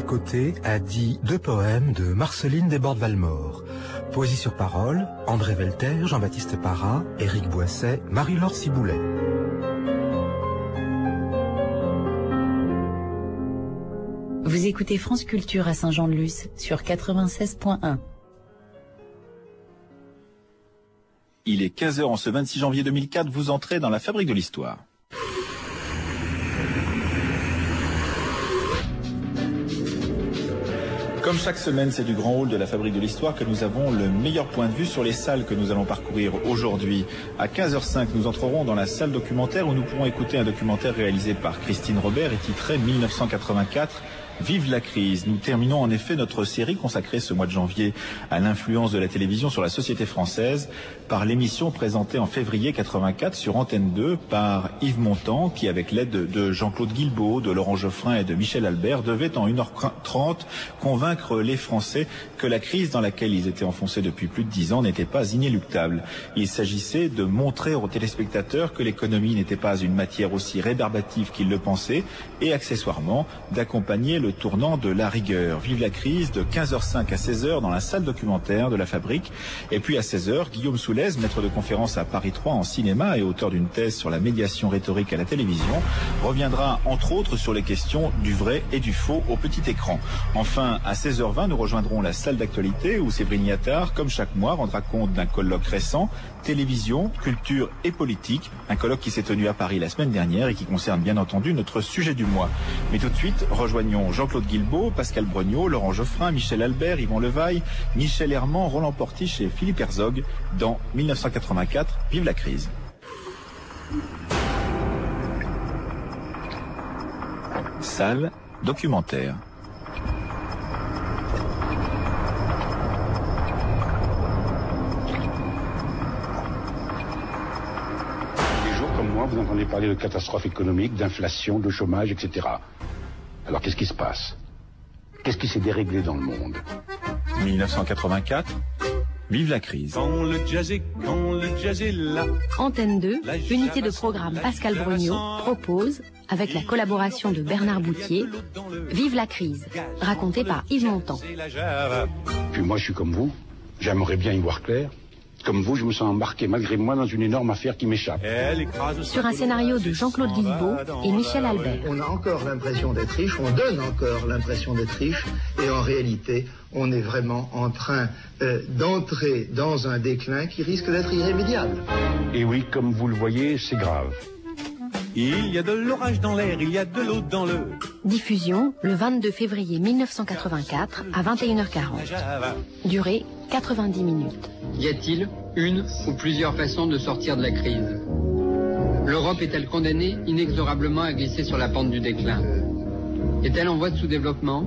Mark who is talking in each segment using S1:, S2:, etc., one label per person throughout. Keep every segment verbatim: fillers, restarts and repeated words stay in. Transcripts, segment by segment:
S1: Côté a dit deux poèmes de Marceline Desbordes-Valmore. Poésie sur parole, André Velter, Jean-Baptiste Parra, Éric Boisset, Marie-Laure Ciboulet.
S2: Vous écoutez France Culture à Saint-Jean-de-Luz sur quatre-vingt-seize point un.
S3: Il est quinze heures en ce vingt-six janvier deux mille quatre, vous entrez dans la fabrique de l'histoire. Comme chaque semaine, c'est du grand hall de la fabrique de l'histoire que nous avons le meilleur point de vue sur les salles que nous allons parcourir aujourd'hui. À quinze heures cinq, nous entrerons dans la salle documentaire où nous pourrons écouter un documentaire réalisé par Christine Robert et titré mille neuf cent quatre-vingt-quatre. Vive la crise. Nous terminons en effet notre série consacrée ce mois de janvier à l'influence de la télévision sur la société française par l'émission présentée en février quatre-vingt-quatre sur Antenne deux par Yves Montand qui, avec l'aide de Jean-Claude Guilbeault, de Laurent Geoffrin et de Michel Albert, devait en une heure trente convaincre les Français que la crise dans laquelle ils étaient enfoncés depuis plus de dix ans n'était pas inéluctable. Il s'agissait de montrer aux téléspectateurs que l'économie n'était pas une matière aussi rébarbative qu'ils le pensaient et accessoirement d'accompagner le tournant de la rigueur. Vive la crise de quinze heures cinq à seize heures dans la salle documentaire de la fabrique. Et puis à seize heures, Guillaume Soulez, maître de conférence à Paris trois en cinéma et auteur d'une thèse sur la médiation rhétorique à la télévision, reviendra entre autres sur les questions du vrai et du faux au petit écran. Enfin, à seize heures vingt, nous rejoindrons la salle d'actualité où Séverine Yattard, comme chaque mois, rendra compte d'un colloque récent, télévision, culture et politique, un colloque qui s'est tenu à Paris la semaine dernière et qui concerne bien entendu notre sujet du mois. Mais tout de suite, rejoignons Jean-Claude Guilbeault, Pascal Brognaud, Laurent Geoffrin, Michel Albert, Yvan Levaille, Michel Herman, Roland Portiche et Philippe Herzog dans mille neuf cent quatre-vingt-quatre, Vive la crise. Salle documentaire.
S4: Vous entendez parler de catastrophe économique, d'inflation, de chômage, et cetera. Alors qu'est-ce qui se passe? Qu'est-ce qui s'est déréglé dans le monde?
S3: mille neuf cent quatre-vingt-quatre, vive la crise.
S5: Quand le jazz est, quand le jazz est là.
S2: Antenne deux, unité de programme Pascal Brognaud propose, avec la collaboration de Bernard Boutier, Vive la crise, raconté par Yves Montand.
S4: Puis moi je suis comme vous, j'aimerais bien y voir clair. Comme vous, je me sens embarqué malgré moi dans une énorme affaire qui m'échappe.
S2: Sur un scénario de Jean-Claude Guilbeault et Michel Albert.
S6: On a encore l'impression d'être riche, on donne encore l'impression d'être riche, et en réalité, on est vraiment en train euh, d'entrer dans un déclin qui risque d'être irrémédiable.
S4: Et oui, comme vous le voyez, c'est grave.
S5: Il y a de l'orage dans l'air, il y a de l'eau dans le...
S2: Diffusion le vingt-deux février mille neuf cent quatre-vingt-quatre à vingt et une heures quarante. Durée quatre-vingt-dix minutes.
S7: Y a-t-il une ou plusieurs façons de sortir de la crise? L'Europe est-elle condamnée inexorablement à glisser sur la pente du déclin? Est-elle en voie de sous-développement?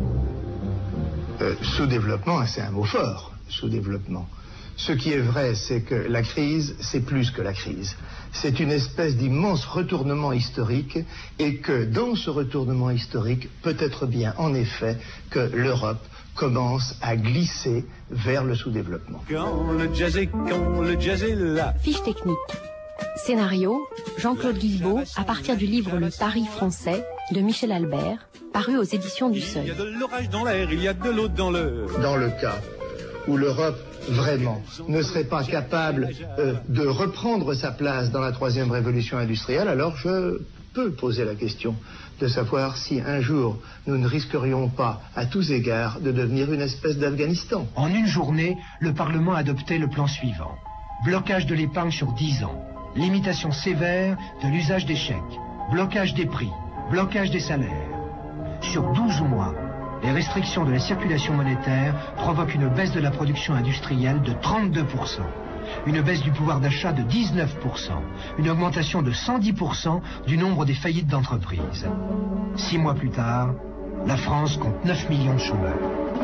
S6: euh, Sous-développement, c'est un mot fort, sous-développement. Ce qui est vrai, c'est que la crise, c'est plus que la crise. C'est une espèce d'immense retournement historique et que dans ce retournement historique, peut-être bien en effet que l'Europe commence à glisser vers le sous-développement.
S5: Quand le jazz est, quand le jazz est là.
S2: Fiche technique. Scénario, Jean-Claude Guilbeault, à partir du livre Le Paris français de Michel Albert, paru aux éditions du Seuil.
S5: Il y a de l'orage dans l'air, il y a de l'eau dans le...
S6: Dans le cas où l'Europe, vraiment, ne serait pas capable euh, de reprendre sa place dans la troisième révolution industrielle, alors je peux poser la question de savoir si un jour nous ne risquerions pas, à tous égards, de devenir une espèce d'Afghanistan.
S8: En une journée, le Parlement adoptait le plan suivant. Blocage de l'épargne sur dix ans, limitation sévère de l'usage des chèques, blocage des prix, blocage des salaires. Sur douze mois, les restrictions de la circulation monétaire provoquent une baisse de la production industrielle de trente-deux pour cent, une baisse du pouvoir d'achat de dix-neuf pour cent, une augmentation de cent dix pour cent du nombre des faillites d'entreprises. Six mois plus tard, la France compte neuf millions de chômeurs.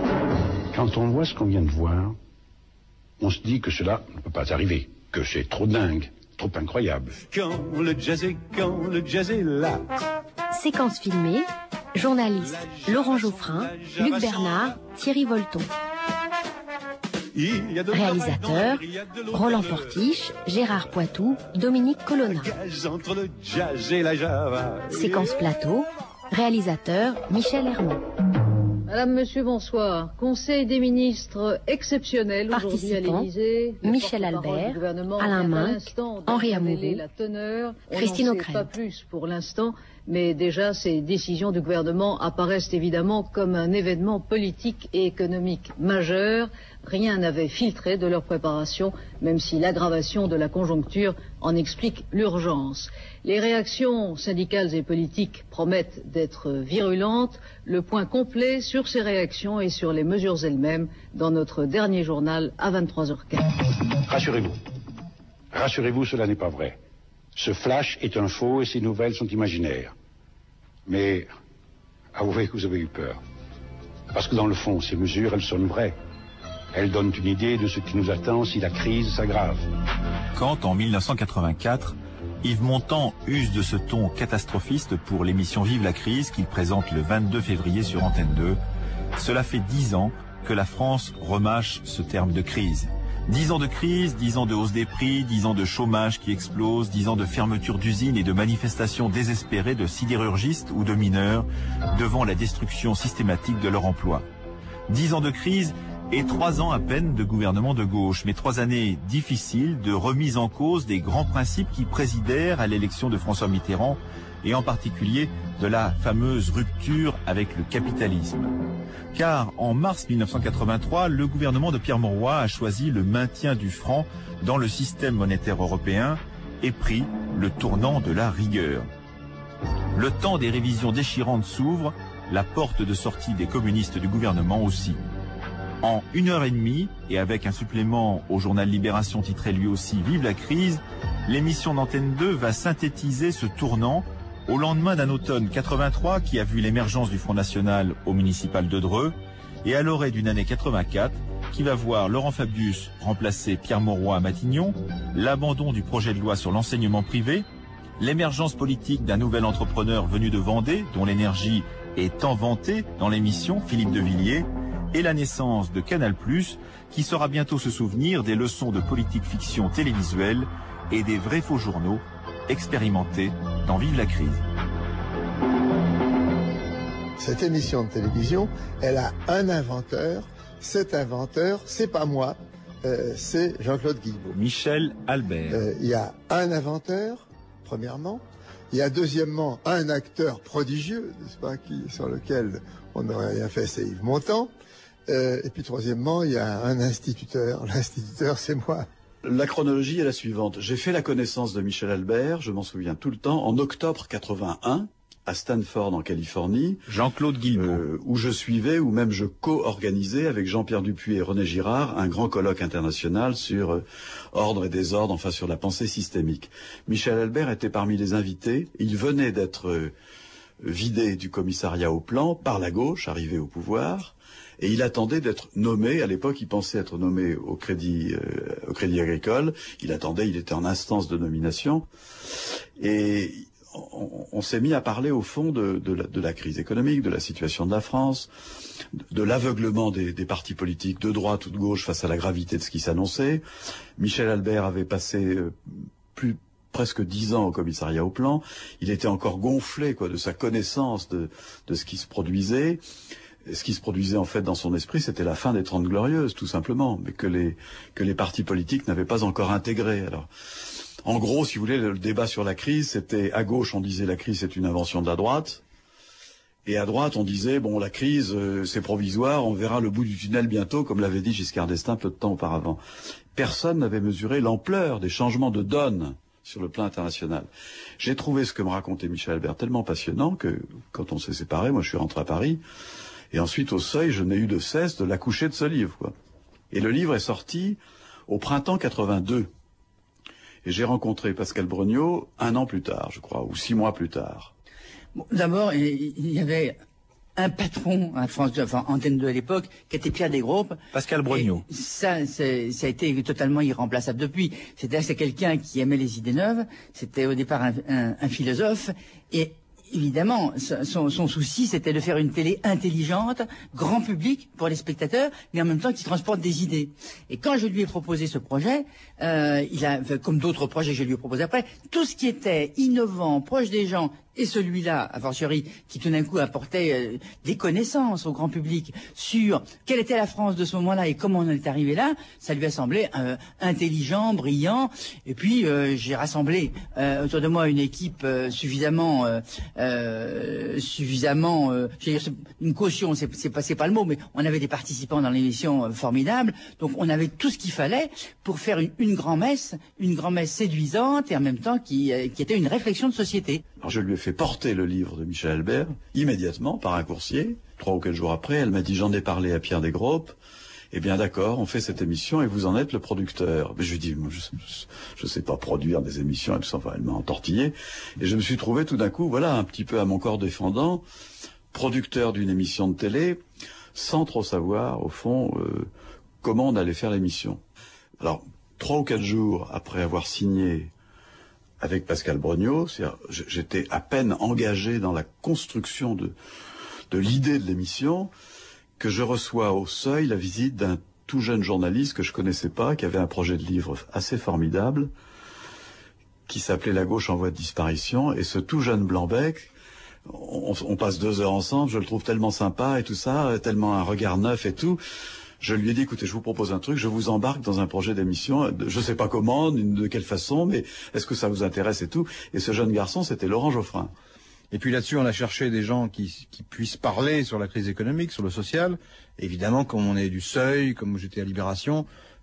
S4: Quand on voit ce qu'on vient de voir, on se dit que cela ne peut pas arriver, que c'est trop dingue, trop incroyable.
S5: Quand le jazz est, quand le jazz est là.
S2: Séquence filmée, journalistes Laurent Geoffrin, Luc Bernard, Thierry Volton. Réalisateur, Roland Portiche, Gérard Poitou, Dominique Colonna. Séquence plateau, réalisateur Michel Herman.
S9: Madame, Monsieur, bonsoir. Conseil des ministres exceptionnel aujourd'hui à l'Élysée.
S2: Michel Albert, Alain Minck, Henri Amouroux, Christine O'Krent.
S9: Pas plus pour l'instant, mais déjà ces décisions du gouvernement apparaissent évidemment comme un événement politique et économique majeur. Rien n'avait filtré de leur préparation, même si l'aggravation de la conjoncture en explique l'urgence. Les réactions syndicales et politiques promettent d'être virulentes. Le point complet sur ces réactions et sur les mesures elles-mêmes dans notre dernier journal à vingt-trois heures quinze.
S4: Rassurez-vous. Rassurez-vous, cela n'est pas vrai. Ce flash est un faux et ces nouvelles sont imaginaires. Mais avouez que vous avez eu peur. Parce que dans le fond, ces mesures, elles sonnent vraies. Elles donnent une idée de ce qui nous attend si la crise s'aggrave.
S3: Quand, en mille neuf cent quatre-vingt-quatre, Yves Montand use de ce ton catastrophiste pour l'émission Vive la crise qu'il présente le vingt-deux février sur Antenne deux, cela fait dix ans que la France remâche ce terme de crise. Dix ans de crise, dix ans de hausse des prix, dix ans de chômage qui explose, dix ans de fermeture d'usines et de manifestations désespérées de sidérurgistes ou de mineurs devant la destruction systématique de leur emploi. Dix ans de crise et trois ans à peine de gouvernement de gauche, mais trois années difficiles de remise en cause des grands principes qui présidèrent à l'élection de François Mitterrand et en particulier de la fameuse rupture avec le capitalisme. Car en mars mille neuf cent quatre-vingt-trois, le gouvernement de Pierre Mauroy a choisi le maintien du franc dans le système monétaire européen et pris le tournant de la rigueur. Le temps des révisions déchirantes s'ouvre, la porte de sortie des communistes du gouvernement aussi. En une heure et demie, et avec un supplément au journal Libération titré lui aussi « Vive la crise », l'émission d'Antenne deux va synthétiser ce tournant au lendemain d'un automne quatre-vingt-trois qui a vu l'émergence du Front National au municipal de Dreux et à l'orée d'une année quatre-vingt-quatre qui va voir Laurent Fabius remplacer Pierre Mauroy à Matignon, l'abandon du projet de loi sur l'enseignement privé, l'émergence politique d'un nouvel entrepreneur venu de Vendée dont l'énergie est tant vantée dans l'émission Philippe de Villiers, et la naissance de Canal plus, qui saura bientôt se souvenir des leçons de politique fiction télévisuelle et des vrais faux journaux expérimentés dans Vive la crise.
S6: Cette émission de télévision, elle a un inventeur. Cet inventeur, c'est pas moi, euh, c'est Jean-Claude Guilbault.
S3: Michel Albert.
S6: Euh, il y a un inventeur, premièrement. Il y a deuxièmement un acteur prodigieux, n'est-ce pas, qui, sur lequel on n'aurait rien fait, c'est Yves Montand. Euh, et puis troisièmement, il y a un instituteur. L'instituteur, c'est moi.
S10: La chronologie est la suivante. J'ai fait la connaissance de Michel Albert, je m'en souviens tout le temps, en octobre quatre-vingt-un, à Stanford, en Californie.
S3: Jean-Claude Guilbault.
S10: Euh, où je suivais, ou même je co-organisais avec Jean-Pierre Dupuis et René Girard, un grand colloque international sur euh, ordre et désordre, enfin sur la pensée systémique. Michel Albert était parmi les invités. Il venait d'être euh, vidé du commissariat au plan par la gauche, arrivé au pouvoir. Et il attendait d'être nommé. À l'époque, il pensait être nommé au Crédit, euh, au Crédit Agricole. Il attendait, il était en instance de nomination. Et on, on s'est mis à parler au fond de, de, la, de la crise économique, de la situation de la France, de, de l'aveuglement des, des partis politiques de droite ou de gauche face à la gravité de ce qui s'annonçait. Michel Albert avait passé euh, plus presque dix ans au commissariat au plan. Il était encore gonflé, quoi, de sa connaissance de, de ce qui se produisait. Ce qui se produisait en fait dans son esprit, c'était la fin des Trente Glorieuses, tout simplement, mais que les que les partis politiques n'avaient pas encore intégré. Alors, en gros, si vous voulez, le débat sur la crise, c'était à gauche, on disait la crise c'est une invention de la droite, et à droite, on disait bon, la crise euh, c'est provisoire, on verra le bout du tunnel bientôt, comme l'avait dit Giscard d'Estaing peu de temps auparavant. Personne n'avait mesuré l'ampleur des changements de donne sur le plan international. J'ai trouvé ce que me racontait Michel Albert tellement passionnant que quand on s'est séparés, moi je suis rentré à Paris. Et ensuite, au seuil, je n'ai eu de cesse de l'accoucher de ce livre, quoi. Et le livre est sorti au printemps quatre-vingt-deux. Et j'ai rencontré Pascal Brognaud un an plus tard, je crois, ou six mois plus tard.
S11: Bon, d'abord, il y avait un patron à France deux, enfin Antenne deux à l'époque, qui était Pierre Desgroupes.
S3: Pascal Brognaud.
S11: Et ça, ça a été totalement irremplaçable depuis. C'est-à-dire que c'est quelqu'un qui aimait les idées neuves. C'était au départ un, un, un philosophe. Et évidemment, son, son souci, c'était de faire une télé intelligente, grand public pour les spectateurs, mais en même temps qui transporte des idées. Et quand je lui ai proposé ce projet, euh, il a, comme d'autres projets que je lui ai proposés après, tout ce qui était innovant, proche des gens et celui-là, a fortiori, qui tout d'un coup apportait euh, des connaissances au grand public sur quelle était la France de ce moment-là et comment on en est arrivé là, ça lui a semblé euh, intelligent, brillant. Et puis euh, j'ai rassemblé euh, autour de moi une équipe euh, suffisamment, euh, euh, suffisamment, euh, je veux dire, une caution, c'est, c'est pas, c'est pas le mot, mais on avait des participants dans l'émission euh, formidables. Donc on avait tout ce qu'il fallait pour faire une, une grand-messe, une grand-messe séduisante et en même temps qui, euh, qui était une réflexion de société.
S10: Alors je lui ai fait porter le livre de Michel Albert, immédiatement, par un coursier. Trois ou quatre jours après, elle m'a dit, j'en ai parlé à Pierre Desgropes. Eh bien d'accord, on fait cette émission et vous en êtes le producteur. Mais je lui ai dit, moi, je ne sais pas produire des émissions, et tout ça. Enfin, elle m'a entortillé. Et je me suis trouvé tout d'un coup, voilà, un petit peu à mon corps défendant, producteur d'une émission de télé, sans trop savoir, au fond, euh, comment on allait faire l'émission. Alors, trois ou quatre jours après avoir signé avec Pascal Brognaud, j'étais à peine engagé dans la construction de, de l'idée de l'émission, que je reçois au seuil la visite d'un tout jeune journaliste que je connaissais pas, qui avait un projet de livre assez formidable, qui s'appelait La gauche en voie de disparition, et ce tout jeune Blanc-bec, on, on passe deux heures ensemble, je le trouve tellement sympa et tout ça, tellement un regard neuf et tout. Je lui ai dit, écoutez, je vous propose un truc, je vous embarque dans un projet d'émission, je sais pas comment, de quelle façon, mais est-ce que ça vous intéresse et tout. Et ce jeune garçon, c'était Laurent Geoffrin.
S12: Et puis là-dessus, on a cherché des gens qui, qui puissent parler sur la crise économique, sur le social. Évidemment, comme on est du Seuil, comme j'étais à Libération,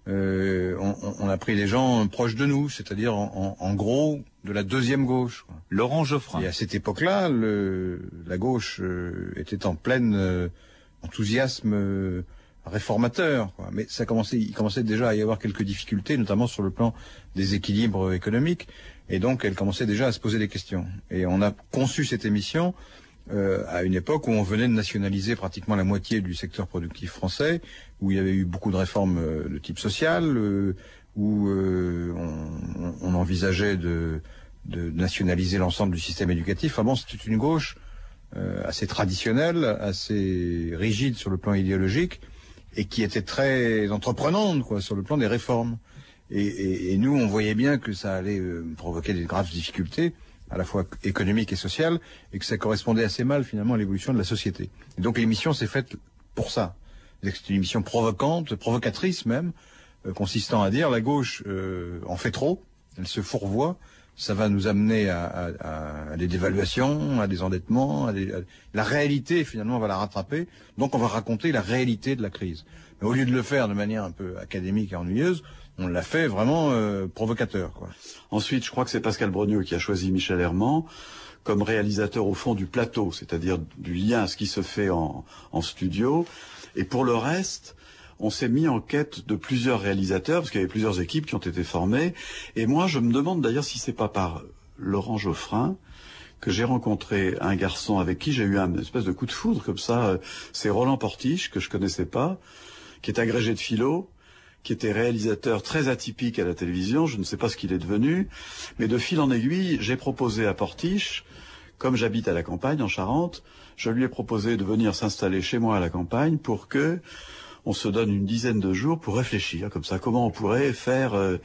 S12: euh, on, on a pris des gens proches de nous, c'est-à-dire en, en, en gros de la deuxième gauche, quoi.
S3: Laurent Geoffrin.
S12: Et à cette époque-là, le, la gauche euh, était en plein euh, enthousiasme euh, réformateur, quoi. Mais ça commençait, il commençait déjà à y avoir quelques difficultés, notamment sur le plan des équilibres économiques. Et donc, elle commençait déjà à se poser des questions. Et on a conçu cette émission euh, à une époque où on venait de nationaliser pratiquement la moitié du secteur productif français, où il y avait eu beaucoup de réformes euh, de type social, euh, où euh, on, on envisageait de, de nationaliser l'ensemble du système éducatif. Enfin bon, c'était une gauche euh, assez traditionnelle, assez rigide sur le plan idéologique, et qui était très entreprenante, quoi, sur le plan des réformes. Et, et, et nous, on voyait bien que ça allait euh, provoquer des graves difficultés, à la fois économiques et sociales, et que ça correspondait assez mal, finalement, à l'évolution de la société. Et donc l'émission s'est faite pour ça. C'est une émission provocante, provocatrice même, euh, consistant à dire, la gauche euh, en fait trop, elle se fourvoie, ça va nous amener à, à, à des dévaluations, à des endettements, à des, à... la réalité, finalement, va la rattraper, donc on va raconter la réalité de la crise. Mais au lieu de le faire de manière un peu académique et ennuyeuse, on l'a fait vraiment euh, provocateur, quoi.
S10: Ensuite, je crois que c'est Pascal Brognaud qui a choisi Michel Herman comme réalisateur au fond du plateau, c'est-à-dire du lien à ce qui se fait en, en studio. Et pour le reste, on s'est mis en quête de plusieurs réalisateurs, parce qu'il y avait plusieurs équipes qui ont été formées. Et moi, je me demande d'ailleurs si c'est pas par Laurent Geoffrin que j'ai rencontré un garçon avec qui j'ai eu un espèce de coup de foudre comme ça. C'est Roland Portiche, que je connaissais pas, qui est agrégé de philo, qui était réalisateur très atypique à la télévision, je ne sais pas ce qu'il est devenu, mais de fil en aiguille, j'ai proposé à Portiche, comme j'habite à la campagne, en Charente, je lui ai proposé de venir s'installer chez moi à la campagne pour que on se donne une dizaine de jours pour réfléchir, comme ça, comment on pourrait faire, euh,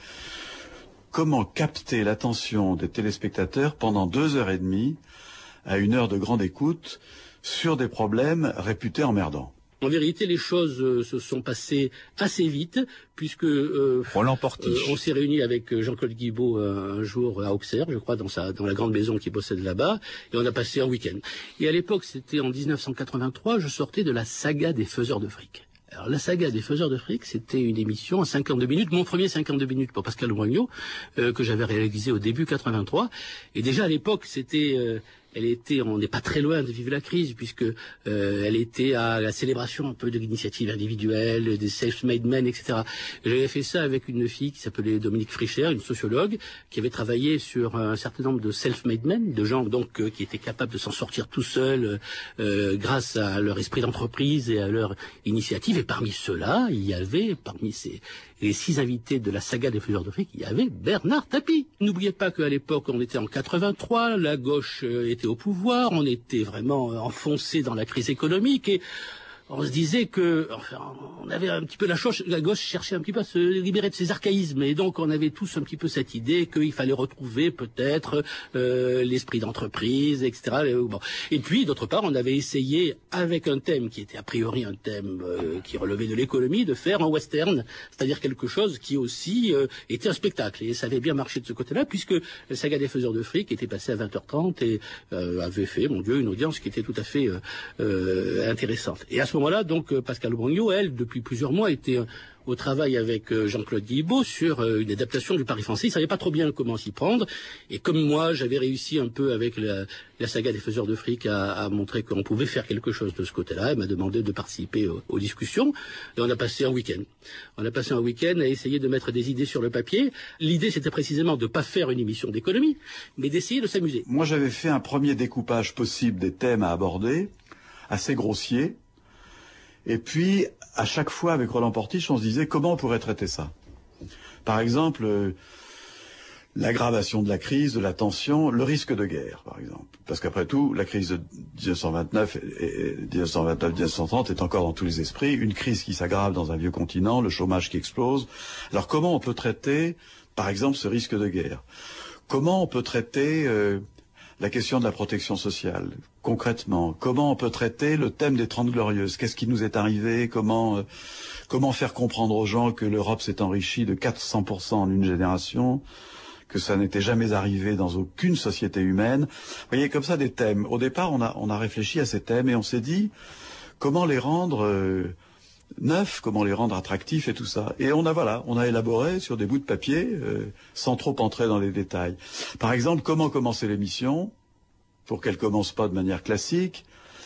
S10: comment capter l'attention des téléspectateurs pendant deux heures et demie, à une heure de grande écoute, sur des problèmes réputés emmerdants.
S13: En vérité, les choses euh, se sont passées assez vite, puisque euh,
S3: Roland Portiche.
S13: Euh, on s'est réunis avec Jean-Claude Guibault euh, un jour à Auxerre, je crois, dans, sa, dans la grande maison qu'il possède là-bas, et on a passé un week-end. Et à l'époque, c'était en dix-neuf cent quatre-vingt-trois, je sortais de la saga des faiseurs de fric. Alors, la saga des faiseurs de fric, c'était une émission à cinquante-deux minutes, mon premier cinquante-deux minutes pour Pascal Brognaud, euh, que j'avais réalisé au début quatre-vingt-trois. Et déjà, à l'époque, c'était... Euh, Elle était, on n'est pas très loin de Vive la crise, puisque euh, elle était à la célébration un peu de l'initiative individuelle, des self-made men, et cetera. J'avais fait ça avec une fille qui s'appelait Dominique Fricher, une sociologue, qui avait travaillé sur un certain nombre de self-made men, de gens donc euh, qui étaient capables de s'en sortir tout seuls euh, grâce à leur esprit d'entreprise et à leur initiative. Et parmi ceux-là, il y avait, parmi ces les six invités de la saga des faiseurs de fric, il y avait Bernard Tapie. N'oubliez pas qu'à l'époque, on était en quatre-vingt-trois, la gauche était au pouvoir, on était vraiment enfoncé dans la crise économique et on se disait que, enfin, on avait un petit peu la, chose, la gauche cherchait un petit peu à se libérer de ses archaïsmes, et donc on avait tous un petit peu cette idée qu'il fallait retrouver peut-être euh, l'esprit d'entreprise, et cetera. Et, bon. Et puis, d'autre part, on avait essayé, avec un thème qui était a priori un thème euh, qui relevait de l'économie, de faire un western, c'est-à-dire quelque chose qui aussi euh, était un spectacle, et ça avait bien marché de ce côté-là, puisque la saga des faiseurs de fric était passée à vingt heures trente et euh, avait fait, mon Dieu, une audience qui était tout à fait euh, euh, intéressante. Et à ce moment-là, donc, Pascale Brogniot, elle, depuis plusieurs mois, était euh, au travail avec euh, Jean-Claude Guilbeault sur euh, une adaptation du Paris français. Il ne savait pas trop bien comment s'y prendre. Et comme moi, j'avais réussi un peu avec la, la saga des faiseurs de fric à, à montrer qu'on pouvait faire quelque chose de ce côté-là, elle m'a demandé de participer aux, aux discussions. Et on a passé un week-end. On a passé un week-end à essayer de mettre des idées sur le papier. L'idée, c'était précisément de ne pas faire une émission d'économie, mais d'essayer de s'amuser.
S10: Moi, j'avais fait un premier découpage possible des thèmes à aborder, assez grossier. Et puis, à chaque fois, avec Roland Portiche, on se disait comment on pourrait traiter ça. Par exemple, euh, l'aggravation de la crise, de la tension, le risque de guerre, par exemple. Parce qu'après tout, la crise de dix-neuf cent vingt-neuf et dix-neuf cent vingt-neuf dix-neuf cent trente est encore dans tous les esprits. Une crise qui s'aggrave dans un vieux continent, le chômage qui explose. Alors comment on peut traiter, par exemple, ce risque de guerre? Comment on peut traiter... Euh, la question de la protection sociale, concrètement, comment on peut traiter le thème des Trente Glorieuses? Qu'est-ce qui nous est arrivé? Comment euh, comment faire comprendre aux gens que l'Europe s'est enrichie de quatre cents pour cent en une génération, que ça n'était jamais arrivé dans aucune société humaine? Vous voyez, comme ça, des thèmes. Au départ, on a on a réfléchi à ces thèmes et on s'est dit comment les rendre euh, neufs, comment les rendre attractifs et tout ça. Et on a voilà, on a élaboré sur des bouts de papier, euh, sans trop entrer dans les détails. Par exemple, comment commencer l'émission pour qu'elle commence pas de manière classique.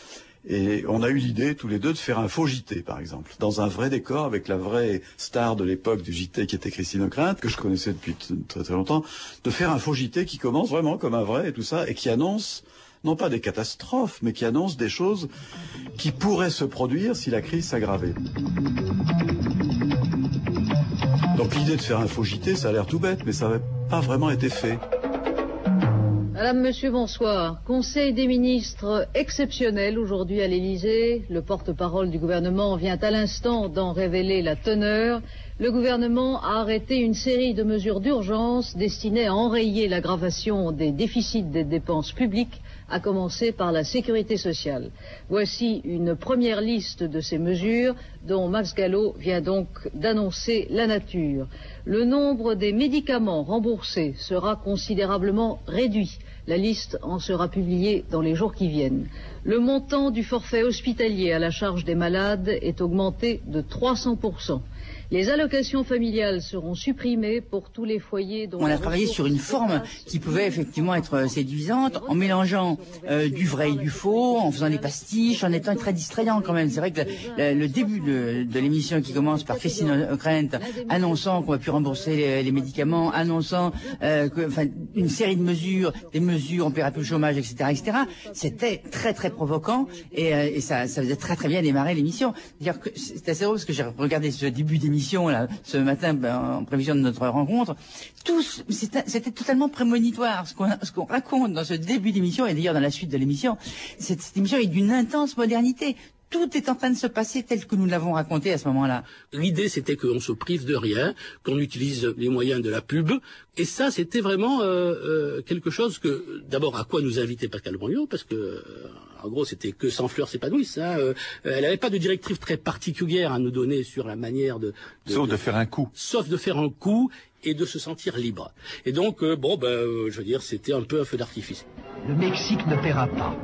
S10: Et on a eu l'idée tous les deux de faire un faux J T, par exemple, dans un vrai décor avec la vraie star de l'époque du J T qui était Christine Ockrent, que je connaissais depuis très très longtemps, de faire un faux J T qui commence vraiment comme un vrai et tout ça, et qui annonce non pas des catastrophes, mais qui annonce des choses qui pourraient se produire si la crise s'aggravait. Donc l'idée de faire un faux J T, ça a l'air tout bête, mais ça n'avait pas vraiment été fait.
S9: Madame, Monsieur, bonsoir. Conseil des ministres exceptionnel aujourd'hui à l'Élysée. Le porte-parole du gouvernement vient à l'instant d'en révéler la teneur. Le gouvernement a arrêté une série de mesures d'urgence destinées à enrayer l'aggravation des déficits des dépenses publiques, à commencer par la sécurité sociale. Voici une première liste de ces mesures dont Max Gallo vient donc d'annoncer la nature. Le nombre des médicaments remboursés sera considérablement réduit. La liste en sera publiée dans les jours qui viennent. Le montant du forfait hospitalier à la charge des malades est augmenté de trois cents pour cent. Les allocations familiales seront supprimées pour tous les foyers dont...
S11: On a travaillé sur une forme qui pouvait effectivement être séduisante, en mélangeant euh, du vrai et du faux, en faisant des pastiches, en étant très distrayant quand même. C'est vrai que le, le, le début de, de l'émission qui commence par Christine Ockrent annonçant qu'on va plus rembourser les, les médicaments, annonçant euh, que, enfin, une série de mesures, des mesures, on paiera plus le chômage, et cetera, et cetera. C'était très très provoquant et, euh, et ça, ça faisait très très bien démarrer l'émission. C'est-à-dire que c'est assez drôle parce que j'ai regardé ce début d'émission Là, ce matin, ben, en prévision de notre rencontre, tous, c'était, c'était totalement prémonitoire. Ce qu'on, ce qu'on raconte dans ce début d'émission, et d'ailleurs dans la suite de l'émission, cette, cette émission est d'une intense modernité. Tout est en train de se passer tel que nous l'avons raconté à ce moment-là.
S13: L'idée, c'était qu'on se prive de rien, qu'on utilise les moyens de la pub. Et ça, c'était vraiment euh, euh, quelque chose que, d'abord, à quoi nous invitait Pascale Brogniot, parce que, euh, en gros, c'était que sans fleurs s'épanouissent. Hein, euh, elle n'avait pas de directive très particulière à nous donner sur la manière de... de
S12: sauf
S13: de,
S12: de faire un coup.
S13: Sauf de faire un coup et de se sentir libre. Et donc, euh, bon, ben, euh, je veux dire, c'était un peu un feu d'artifice.
S8: Le Mexique ne paiera pas.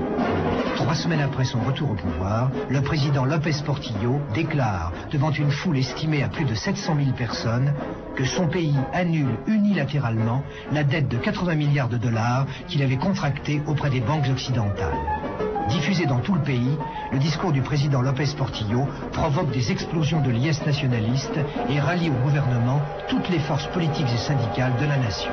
S8: Trois semaines après son retour au pouvoir, le président López Portillo déclare devant une foule estimée à plus de sept cent mille personnes que son pays annule unilatéralement la dette de quatre-vingts milliards de dollars qu'il avait contractée auprès des banques occidentales. Diffusé dans tout le pays, le discours du président López Portillo provoque des explosions de liesse nationaliste et rallie au gouvernement toutes les forces politiques et syndicales de la nation.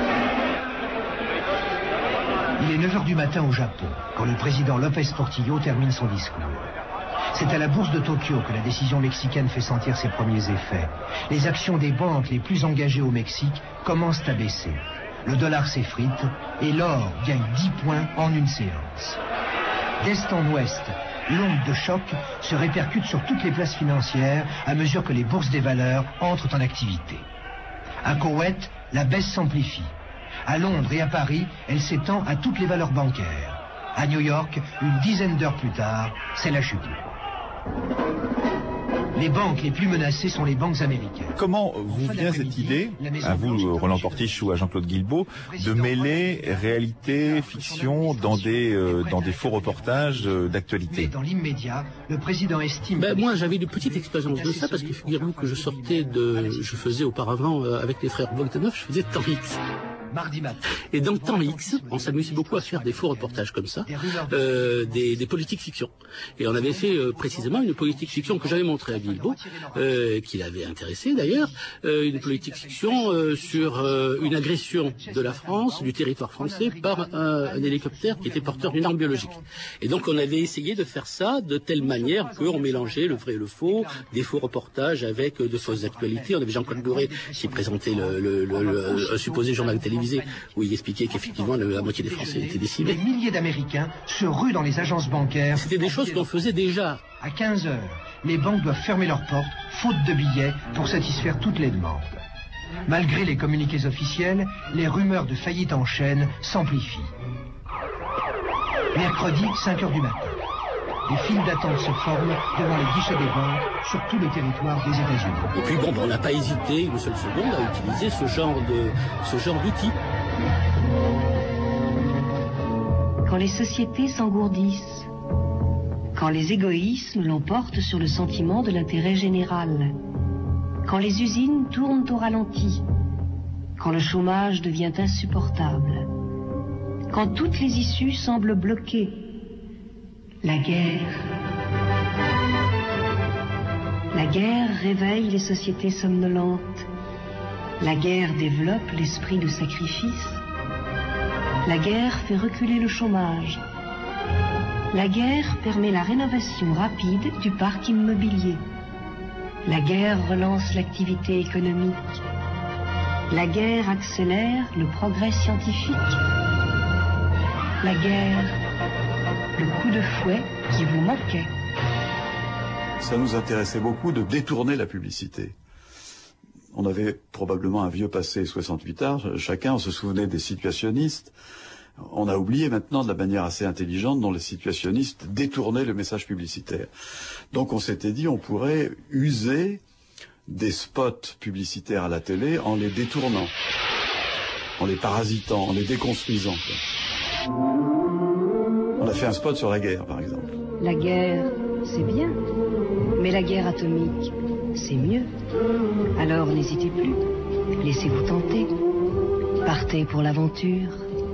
S8: Il est neuf heures du matin au Japon, quand le président López Portillo termine son discours. C'est à la bourse de Tokyo que la décision mexicaine fait sentir ses premiers effets. Les actions des banques les plus engagées au Mexique commencent à baisser. Le dollar s'effrite et l'or gagne dix points en une séance. D'est en ouest, l'onde de choc se répercute sur toutes les places financières à mesure que les bourses des valeurs entrent en activité. À Koweït, la baisse s'amplifie. À Londres et à Paris, elle s'étend à toutes les valeurs bancaires. À New York, une dizaine d'heures plus tard, c'est la chute. Les banques les plus menacées sont les banques américaines.
S3: Comment vous vient cette idée, à vous Roland Portiche ou à Jean-Claude Guilbeault, de mêler réalité, fiction dans des, euh, dans des faux reportages euh, d'actualité?
S8: Dans l'immédiat, le président estime...
S13: Ben, moi j'avais une petite expérience de ça parce que figurez-vous que je sortais de... Je faisais auparavant euh, avec les frères Bogdanov, je faisais Temps X.
S8: Mardi matin.
S13: Et dans Temps X, on s'amusait beaucoup à faire des faux reportages comme ça, euh, des, des politiques fiction. Et on avait fait euh, précisément une politique fiction que j'avais montrée à Guilbeault, euh, qui l'avait intéressé d'ailleurs, euh, une politique fiction euh, sur euh, une agression de la France, du territoire français, par un, un hélicoptère qui était porteur d'une arme biologique. Et donc on avait essayé de faire ça de telle manière qu'on mélangeait le vrai et le faux, des faux reportages avec euh, de fausses actualités. On avait Jean-Claude Bourret qui présentait le, le, le, le, un supposé journal télévisé où il expliquait qu'effectivement la moitié des Français étaient décimés.
S8: Des milliers d'Américains se ruent dans les agences bancaires.
S13: C'était des choses qu'on faisait déjà.
S8: À quinze heures, les banques doivent fermer leurs portes, faute de billets, pour satisfaire toutes les demandes. Malgré les communiqués officiels, les rumeurs de faillite en chaîne s'amplifient. Mercredi, cinq heures du matin. Des files d'attente se forment devant les guichets des banques sur tout le territoire des États-Unis.
S13: Et puis bon, on n'a pas hésité une seule seconde à utiliser ce genre de, ce genre d'outil.
S14: Quand les sociétés s'engourdissent, quand les égoïsmes l'emportent sur le sentiment de l'intérêt général, quand les usines tournent au ralenti, quand le chômage devient insupportable, quand toutes les issues semblent bloquées, la guerre. La guerre réveille les sociétés somnolentes. La guerre développe l'esprit de sacrifice. La guerre fait reculer le chômage. La guerre permet la rénovation rapide du parc immobilier. La guerre relance l'activité économique. La guerre accélère le progrès scientifique. La guerre, le coup de fouet qui vous manquait.
S10: Ça nous intéressait beaucoup de détourner la publicité. On avait probablement un vieux passé soixante-huit art, chacun, on se souvenait des situationnistes. On a oublié maintenant de la manière assez intelligente dont les situationnistes détournaient le message publicitaire. Donc on s'était dit on pourrait user des spots publicitaires à la télé en les détournant, en les parasitant, en les déconstruisant. On a fait un spot sur la guerre, par exemple.
S14: La guerre, c'est bien, mais la guerre atomique, c'est mieux. Alors n'hésitez plus, laissez-vous tenter. Partez pour l'aventure.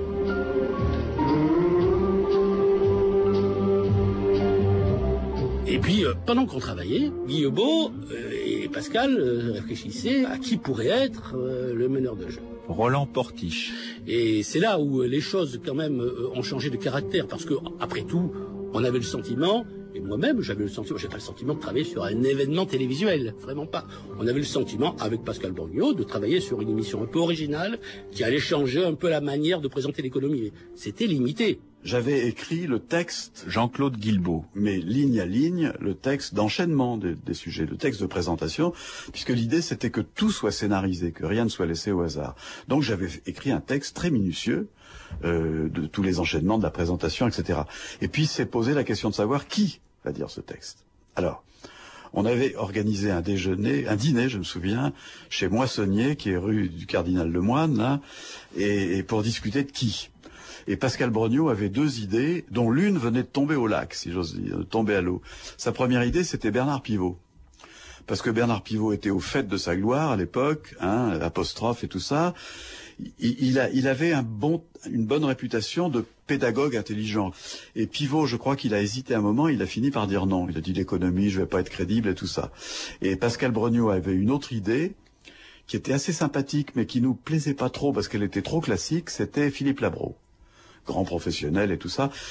S13: Et puis, euh, pendant qu'on travaillait, Guilbeault euh, et Pascal euh, réfléchissaient à qui pourrait être euh, le meneur de jeu.
S3: Roland Portiche.
S13: Et c'est là où les choses, quand même, euh, ont changé de caractère, parce que, après tout, on avait le sentiment, et moi-même, j'avais le sentiment, j'ai pas le sentiment de travailler sur un événement télévisuel, vraiment pas. On avait le sentiment, avec Pascal Borgniaud, de travailler sur une émission un peu originale, qui allait changer un peu la manière de présenter l'économie. C'était limité.
S10: J'avais écrit le texte,
S3: Jean-Claude Guilbeault,
S10: mais ligne à ligne, le texte d'enchaînement des, des sujets, le texte de présentation, puisque l'idée c'était que tout soit scénarisé, que rien ne soit laissé au hasard. Donc j'avais écrit un texte très minutieux euh, de tous les enchaînements de la présentation, et cetera. Et puis s'est posé la question de savoir qui va dire ce texte. Alors, on avait organisé un déjeuner, un dîner, je me souviens, chez Moissonnier, qui est rue du Cardinal Lemoine, là, et, et pour discuter de qui. Et Pascal Borgniaud avait deux idées, dont l'une venait de tomber au lac, si j'ose dire, de tomber à l'eau. Sa première idée, c'était Bernard Pivot. Parce que Bernard Pivot était au fait de sa gloire à l'époque, hein, apostrophe et tout ça. Il, il, a, il avait un bon, une bonne réputation de pédagogue intelligent. Et Pivot, je crois qu'il a hésité un moment, il a fini par dire non. Il a dit l'économie, je vais pas être crédible et tout ça. Et Pascal Borgniaud avait une autre idée, qui était assez sympathique, mais qui nous plaisait pas trop parce qu'elle était trop classique, c'était Philippe Labro. Grand professionnel et tout ça.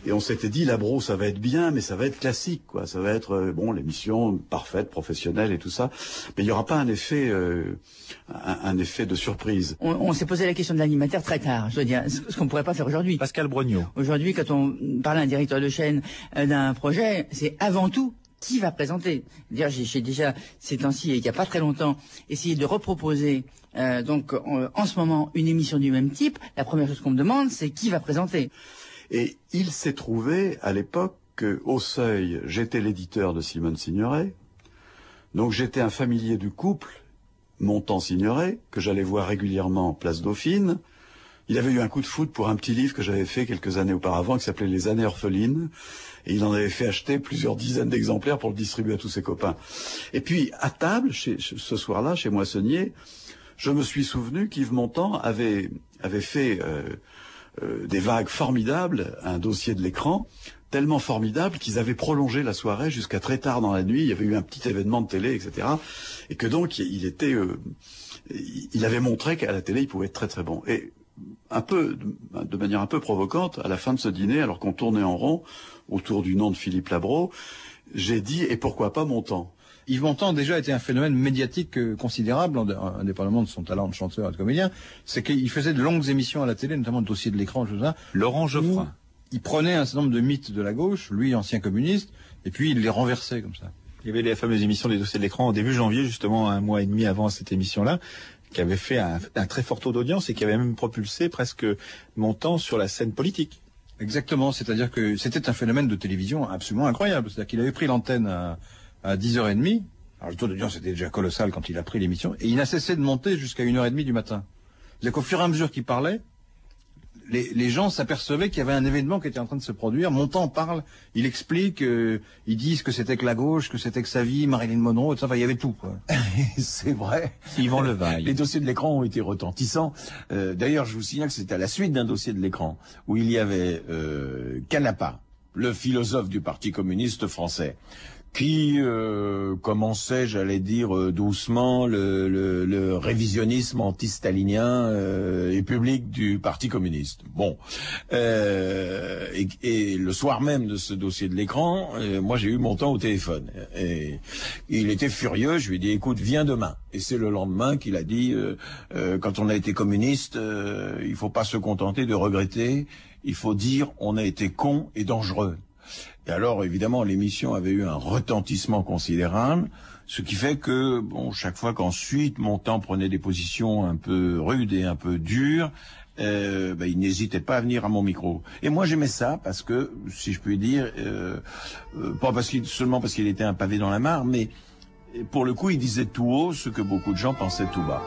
S10: Et on s'était dit, Labro, ça va être bien, mais ça va être classique, quoi. Ça va être, euh, bon, l'émission parfaite, professionnelle et tout ça. Mais il n'y aura pas un effet, euh, un, un effet de surprise.
S11: On, on s'est posé la question de l'animateur très tard. Je veux dire, ce qu'on ne pourrait pas faire aujourd'hui.
S3: Pascal Brognaud.
S11: Aujourd'hui, quand on parle à un directeur de chaîne euh, d'un projet, c'est avant tout qui va présenter. Dire, j'ai, j'ai déjà, ces temps-ci, et il n'y a pas très longtemps, essayé de reproposer, euh, donc, en, en ce moment, une émission du même type. La première chose qu'on me demande, c'est qui va présenter.
S10: Et il s'est trouvé, à l'époque, qu'au Seuil, j'étais l'éditeur de Simone Signoret. Donc j'étais un familier du couple, Montand-Signoret, que j'allais voir régulièrement Place Dauphine. Il avait eu un coup de foudre pour un petit livre que j'avais fait quelques années auparavant, qui s'appelait Les années orphelines. Et il en avait fait acheter plusieurs dizaines d'exemplaires pour le distribuer à tous ses copains. Et puis, à table, chez, ce soir-là, chez Moissonnier, je me suis souvenu qu'Yves Montand avait, avait fait... Euh, Euh, des vagues formidables, un dossier de l'écran, tellement formidable qu'ils avaient prolongé la soirée jusqu'à très tard dans la nuit. Il y avait eu un petit événement de télé, et cetera. Et que donc, il était, euh, il avait montré qu'à la télé, il pouvait être très très bon. Et un peu, de manière un peu provocante, à la fin de ce dîner, alors qu'on tournait en rond autour du nom de Philippe Labro, j'ai dit, et pourquoi pas Montand ?
S12: Yves Montand déjà était un phénomène médiatique euh, considérable, indépendamment de son talent de chanteur et de comédien. C'est qu'il faisait de longues émissions à la télé, notamment le dossier de l'écran, tout ça.
S3: Laurent Geoffrin.
S12: Il prenait un certain nombre de mythes de la gauche, lui ancien communiste, et puis il les renversait comme ça.
S3: Il y avait les fameuses émissions des dossiers de l'écran au début janvier, justement un mois et demi avant cette émission-là, qui avait fait un, un très fort taux d'audience et qui avait même propulsé presque Montand sur la scène politique.
S12: Exactement, c'est-à-dire que c'était un phénomène de télévision absolument incroyable. C'est-à-dire qu'il avait pris l'antenne à... à dix heures trente, alors le taux d'audience était déjà colossal quand il a pris l'émission, et il n'a cessé de monter jusqu'à une heure trente du matin. C'est-à-dire qu'au fur et à mesure qu'il parlait, les, les gens s'apercevaient qu'il y avait un événement qui était en train de se produire. Montand parle, il explique, euh, il dit ce que c'était que la gauche, que c'était que sa vie, Marilyn Monroe, et ça, enfin, il y avait tout, quoi.
S15: C'est vrai.
S3: Yvan Levaille.
S15: Les dossiers de l'écran ont été retentissants. Euh, d'ailleurs, je vous signale que c'était à la suite d'un dossier de l'écran où il y avait euh, Canapa, le philosophe du Parti communiste français, qui euh, commençait, j'allais dire euh, doucement, le, le, le révisionnisme anti-stalinien euh, et public du Parti communiste. Bon, euh, et, et le soir même de ce dossier de l'écran, euh, moi j'ai eu Montand au téléphone. Et il était furieux, je lui ai dit, écoute, viens demain. Et c'est le lendemain qu'il a dit, euh, euh, quand on a été communiste, euh, il faut pas se contenter de regretter, il faut dire on a été con et dangereux. Et alors, évidemment, l'émission avait eu un retentissement considérable, ce qui fait que, bon, chaque fois qu'ensuite Montand prenait des positions un peu rudes et un peu dures, euh, ben, il n'hésitait pas à venir à mon micro. Et moi, j'aimais ça parce que, si je puis dire, euh, euh, pas parce qu'il, seulement parce qu'il était un pavé dans la mare, mais pour le coup, il disait tout haut ce que beaucoup de gens pensaient tout bas.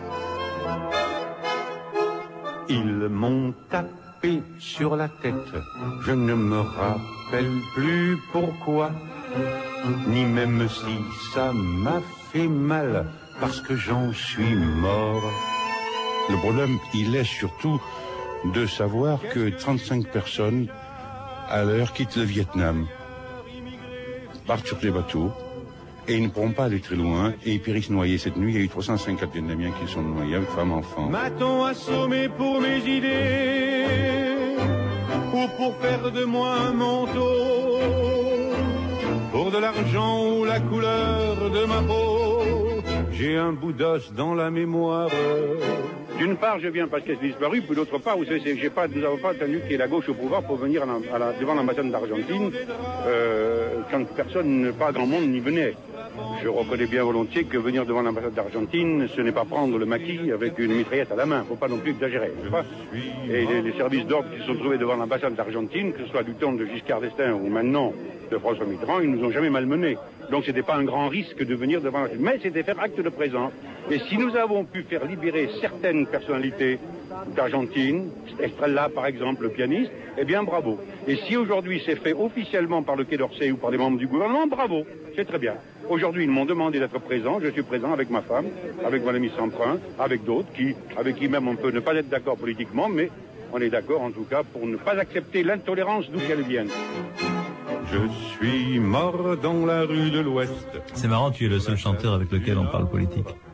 S16: Ils m'ont tapé sur la tête, je ne me rappelle plus pourquoi, ni même si ça m'a fait mal, parce que j'en suis mort.
S4: Le problème, il est surtout de savoir que trente-cinq personnes, à l'heure, quittent le Vietnam, partent sur des bateaux, et ils ne pourront pas aller très loin, et ils périssent noyés cette nuit. Il y a eu trois cent cinquante Vietnamiens qui sont noyés, avec femmes, enfants.
S16: M'a-t-on assommé pour mes idées, ou pour faire de moi un manteau, pour de l'argent ou la couleur de ma peau? J'ai un bout d'os dans la mémoire.
S17: D'une part, je viens parce qu'elle s'est disparue, puis d'autre part, vous savez, j'ai pas, nous n'avons pas attendu qu'il y ait la gauche au pouvoir pour venir à la, à la, devant l'ambassade d'Argentine, euh, quand personne, pas grand monde n'y venait. Je reconnais bien volontiers que venir devant l'ambassade d'Argentine, ce n'est pas prendre le maquis avec une mitraillette à la main. Faut pas non plus exagérer, n'est-ce pas? Et les, les services d'ordre qui se sont trouvés devant l'ambassade d'Argentine, que ce soit du temps de Giscard d'Estaing ou maintenant de François Mitterrand, ils nous ont jamais malmenés. Donc c'était pas un grand risque de venir devant la... Mais c'était faire acte de présence. Et si nous avons pu faire libérer certaines personnalités d'Argentine, Estrella par exemple, le pianiste, eh bien bravo. Et si aujourd'hui c'est fait officiellement par le Quai d'Orsay ou par des membres du gouvernement, bravo, c'est très bien. Aujourd'hui ils m'ont demandé d'être présent, je suis présent avec ma femme, avec mon ami Semprin, avec d'autres, qui, avec qui même on peut ne pas être d'accord politiquement, mais on est d'accord en tout cas pour ne pas accepter l'intolérance d'où qu'elle vienne.
S16: Je suis mort dans la rue de l'Ouest.
S18: C'est marrant, tu es le seul chanteur avec lequel on parle politique.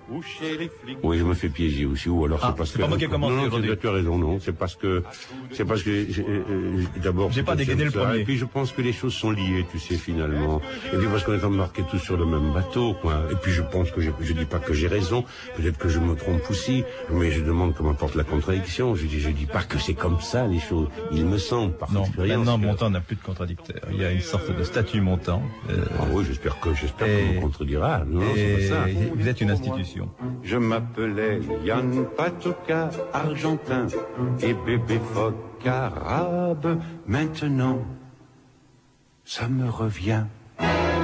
S18: Oui, je me fais piéger aussi. Ou alors
S19: ah,
S18: c'est parce
S19: c'est
S18: que...
S19: pas moi qui ai commencé
S18: non,
S19: aujourd'hui.
S18: Non, tu as raison, non. C'est parce que... C'est parce que... Euh, d'abord...
S19: J'ai pas dégainé le premier.
S18: Et puis je pense que les choses sont liées, tu sais, finalement. Et puis parce qu'on est embarqués tous sur le même bateau, quoi. Et puis je pense que... Je, je dis pas que j'ai raison. Peut-être que je me trompe aussi. Mais je demande comment porte la contradiction. Je dis, je dis pas que c'est comme ça, les choses. Il me semble, par
S19: non,
S18: expérience...
S19: Non,
S18: que...
S19: Montand n'a plus de contradicteur. Il y a une sorte de statut Montand.
S18: Euh... Ah oui, j'espère que j'espère qu'on me contredira. Non, c'est pas ça.
S19: Vous êtes une institution.
S16: Je m'appelais Yann Patoka, argentin, et bébé phoque arabe. Maintenant, ça me revient.
S12: À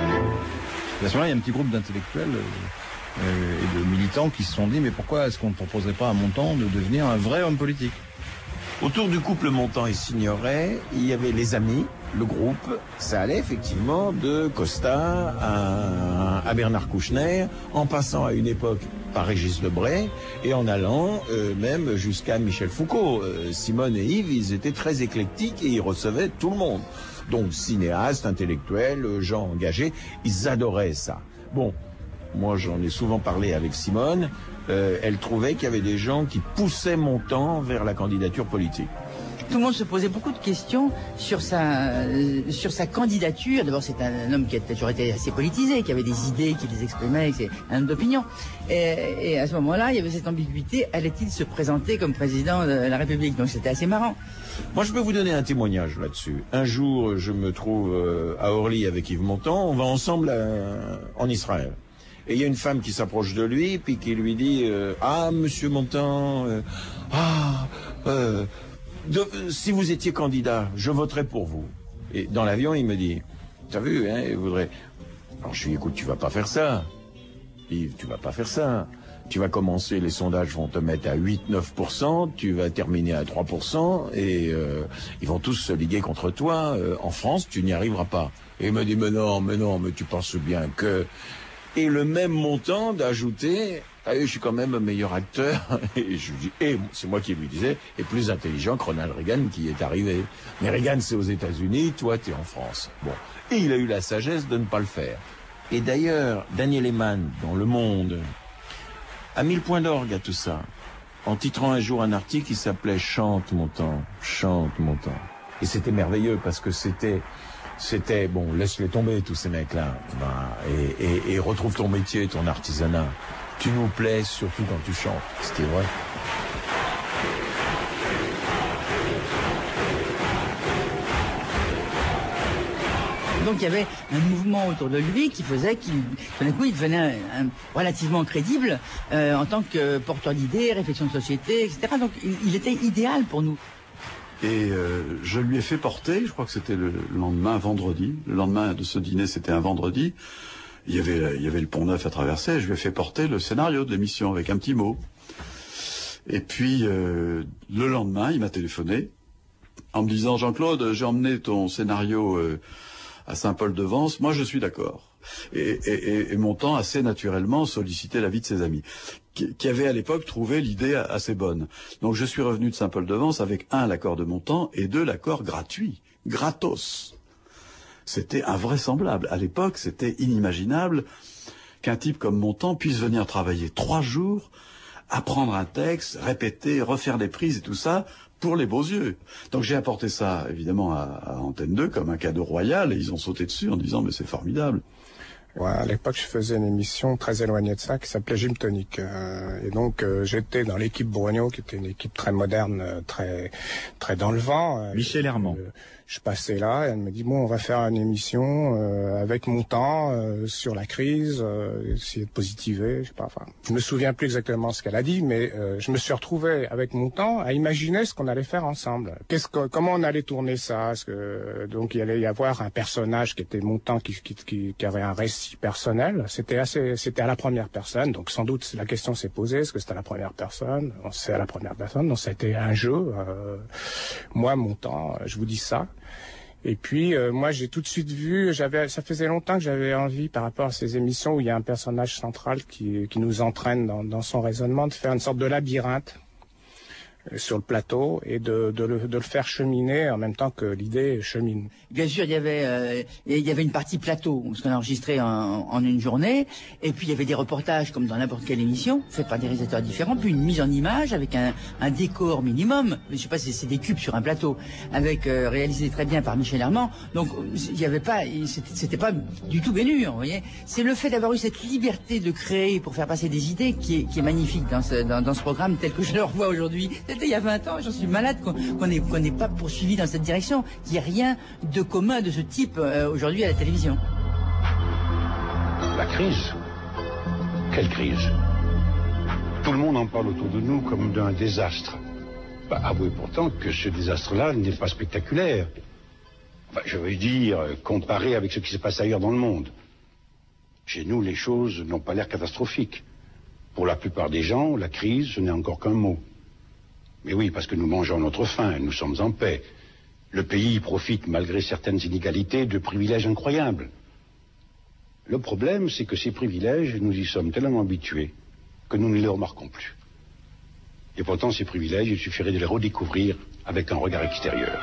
S12: ce moment-là, il y a un petit groupe d'intellectuels euh, euh, et de militants qui se sont dit, mais pourquoi est-ce qu'on ne proposerait pas à Montand de devenir un vrai homme politique ?
S15: Autour du couple Montand et Signoret, il y avait les amis, le groupe. Ça allait effectivement de Costa à, à Bernard Kouchner, en passant à une époque par Régis Debray et en allant euh, même jusqu'à Michel Foucault. Euh, Simone et Yves, ils étaient très éclectiques et ils recevaient tout le monde. Donc cinéastes, intellectuels, gens engagés, ils adoraient ça. Bon, moi j'en ai souvent parlé avec Simone. Euh, elle trouvait qu'il y avait des gens qui poussaient Montand vers la candidature politique.
S11: Tout le monde se posait beaucoup de questions sur sa, euh, sur sa candidature. D'abord, c'est un, un homme qui a toujours été assez politisé, qui avait des idées, qui les exprimait, c'est un homme d'opinion. Et, et à ce moment-là, il y avait cette ambiguïté. Allait-il se présenter comme président de la République? Donc c'était assez marrant.
S15: Moi, je peux vous donner un témoignage là-dessus. Un jour, je me trouve euh, à Orly avec Yves Montand. On va ensemble à, en Israël. Et il y a une femme qui s'approche de lui, puis qui lui dit euh, « Ah, monsieur Montand, euh, ah, euh, de, euh, si vous étiez candidat, je voterais pour vous. » Et dans l'avion, il me dit « T'as vu, hein, il voudrait... » Alors je lui dis « Écoute, tu vas pas faire ça. Yves, tu vas pas faire ça. Tu vas commencer, les sondages vont te mettre à huit à neuf pour cent, tu vas terminer à trois pour cent, et euh, ils vont tous se liguer contre toi. Euh, en France, tu n'y arriveras pas. » Et il me dit « Mais non, mais non, mais tu penses bien que... » Et le même Montand d'ajouter, ah, je suis quand même un meilleur acteur, et je dis, et c'est moi qui lui disais, et plus intelligent que Ronald Reagan qui est arrivé. Mais Reagan c'est aux États-Unis, toi t'es en France. Bon, et il a eu la sagesse de ne pas le faire. Et d'ailleurs, Daniel Eman, dans Le Monde, a mis le point d'orgue à tout ça, en titrant un jour un article qui s'appelait « Chante Montand, chante Montand ». Et c'était merveilleux parce que c'était... C'était, bon, laisse-les tomber, tous ces mecs-là, ben, et, et, et retrouve ton métier, ton artisanat. Tu nous plais, surtout quand tu chantes. C'était vrai.
S11: Donc il y avait un mouvement autour de lui qui faisait qu'il, tout d'un coup, il devenait un, un, relativement crédible euh, en tant que porteur d'idées, réflexion de société, et cetera. Donc il, il était idéal pour nous.
S10: Et euh, je lui ai fait porter, je crois que c'était le lendemain, vendredi, le lendemain de ce dîner, c'était un vendredi, il y avait, il y avait le Pont Neuf à traverser, je lui ai fait porter le scénario de l'émission avec un petit mot. Et puis, euh, le lendemain, il m'a téléphoné en me disant « Jean-Claude, j'ai emmené ton scénario euh, à Saint-Paul-de-Vence, moi je suis d'accord ». Et, et, et Montand assez naturellement sollicité l'avis de ses amis, qui, qui avaient à l'époque trouvé l'idée assez bonne. Donc je suis revenu de Saint-Paul-de-Vence avec un, l'accord de Montand, et deux, l'accord gratuit, gratos. C'était invraisemblable. À l'époque, c'était inimaginable qu'un type comme Montand puisse venir travailler trois jours, apprendre un texte, répéter, refaire des prises et tout ça, pour les beaux yeux. Donc j'ai apporté ça, évidemment, à, à Antenne deux comme un cadeau royal, et ils ont sauté dessus en disant « mais c'est formidable ».
S20: Ouais, à l'époque, je faisais une émission très éloignée de ça qui s'appelait Gym Tonic. Euh, et donc, euh, j'étais dans l'équipe Brognaud, qui était une équipe très moderne, euh, très très dans le vent. Euh,
S19: Michel Herman.
S20: Euh, je passais là et elle me dit, bon, on va faire une émission euh, avec Montand euh, sur la crise, euh, essayer de positiver, je sais pas. Enfin, je me souviens plus exactement ce qu'elle a dit, mais euh, je me suis retrouvé avec Montand à imaginer ce qu'on allait faire ensemble. Qu'est-ce que, comment on allait tourner ça? Parce que donc il allait y avoir un personnage qui était Montand, qui, qui, qui, qui avait un récit personnel. C'était assez, c'était à la première personne. Donc sans doute la question s'est posée, est-ce que c'était à la première personne? C'est à la première personne. Donc ça a été un jeu. Euh, moi, Montand, je vous dis ça. Et puis euh, moi j'ai tout de suite vu, j'avais, ça faisait longtemps que j'avais envie par rapport à ces émissions où il y a un personnage central qui, qui nous entraîne dans, dans son raisonnement, de faire une sorte de labyrinthe. sur le plateau et de, de, le, de le faire cheminer en même temps que l'idée chemine.
S11: Bien sûr, il y avait euh, il y avait une partie plateau, parce qu'on a enregistré en, en une journée, et puis il y avait des reportages comme dans n'importe quelle émission, faits par des réalisateurs différents, puis une mise en image avec un, un décor minimum. Je sais pas si c'est des cubes sur un plateau, avec euh, réalisé très bien par Michel Armand. Donc il y avait pas, c'était pas du tout bénu, vous voyez. C'est le fait d'avoir eu cette liberté de créer pour faire passer des idées qui est, qui est magnifique dans ce, dans, dans ce programme tel que je le revois aujourd'hui. C'était il y a vingt ans, j'en suis malade qu'on qu'on n'ait qu'on n'ait pas poursuivi dans cette direction, qu'il n'y ait rien de commun de ce type euh, aujourd'hui à la télévision.
S4: La crise? Quelle crise? Tout le monde en parle autour de nous comme d'un désastre. Bah, avouez pourtant que ce désastre-là n'est pas spectaculaire. Enfin, je veux dire, comparé avec ce qui se passe ailleurs dans le monde. Chez nous, les choses n'ont pas l'air catastrophiques. Pour la plupart des gens, la crise, ce n'est encore qu'un mot. Mais oui, parce que nous mangeons notre faim, nous sommes en paix. Le pays profite, malgré certaines inégalités, de privilèges incroyables. Le problème, c'est que ces privilèges, nous y sommes tellement habitués que nous ne les remarquons plus. Et pourtant, ces privilèges, il suffirait de les redécouvrir avec un regard extérieur.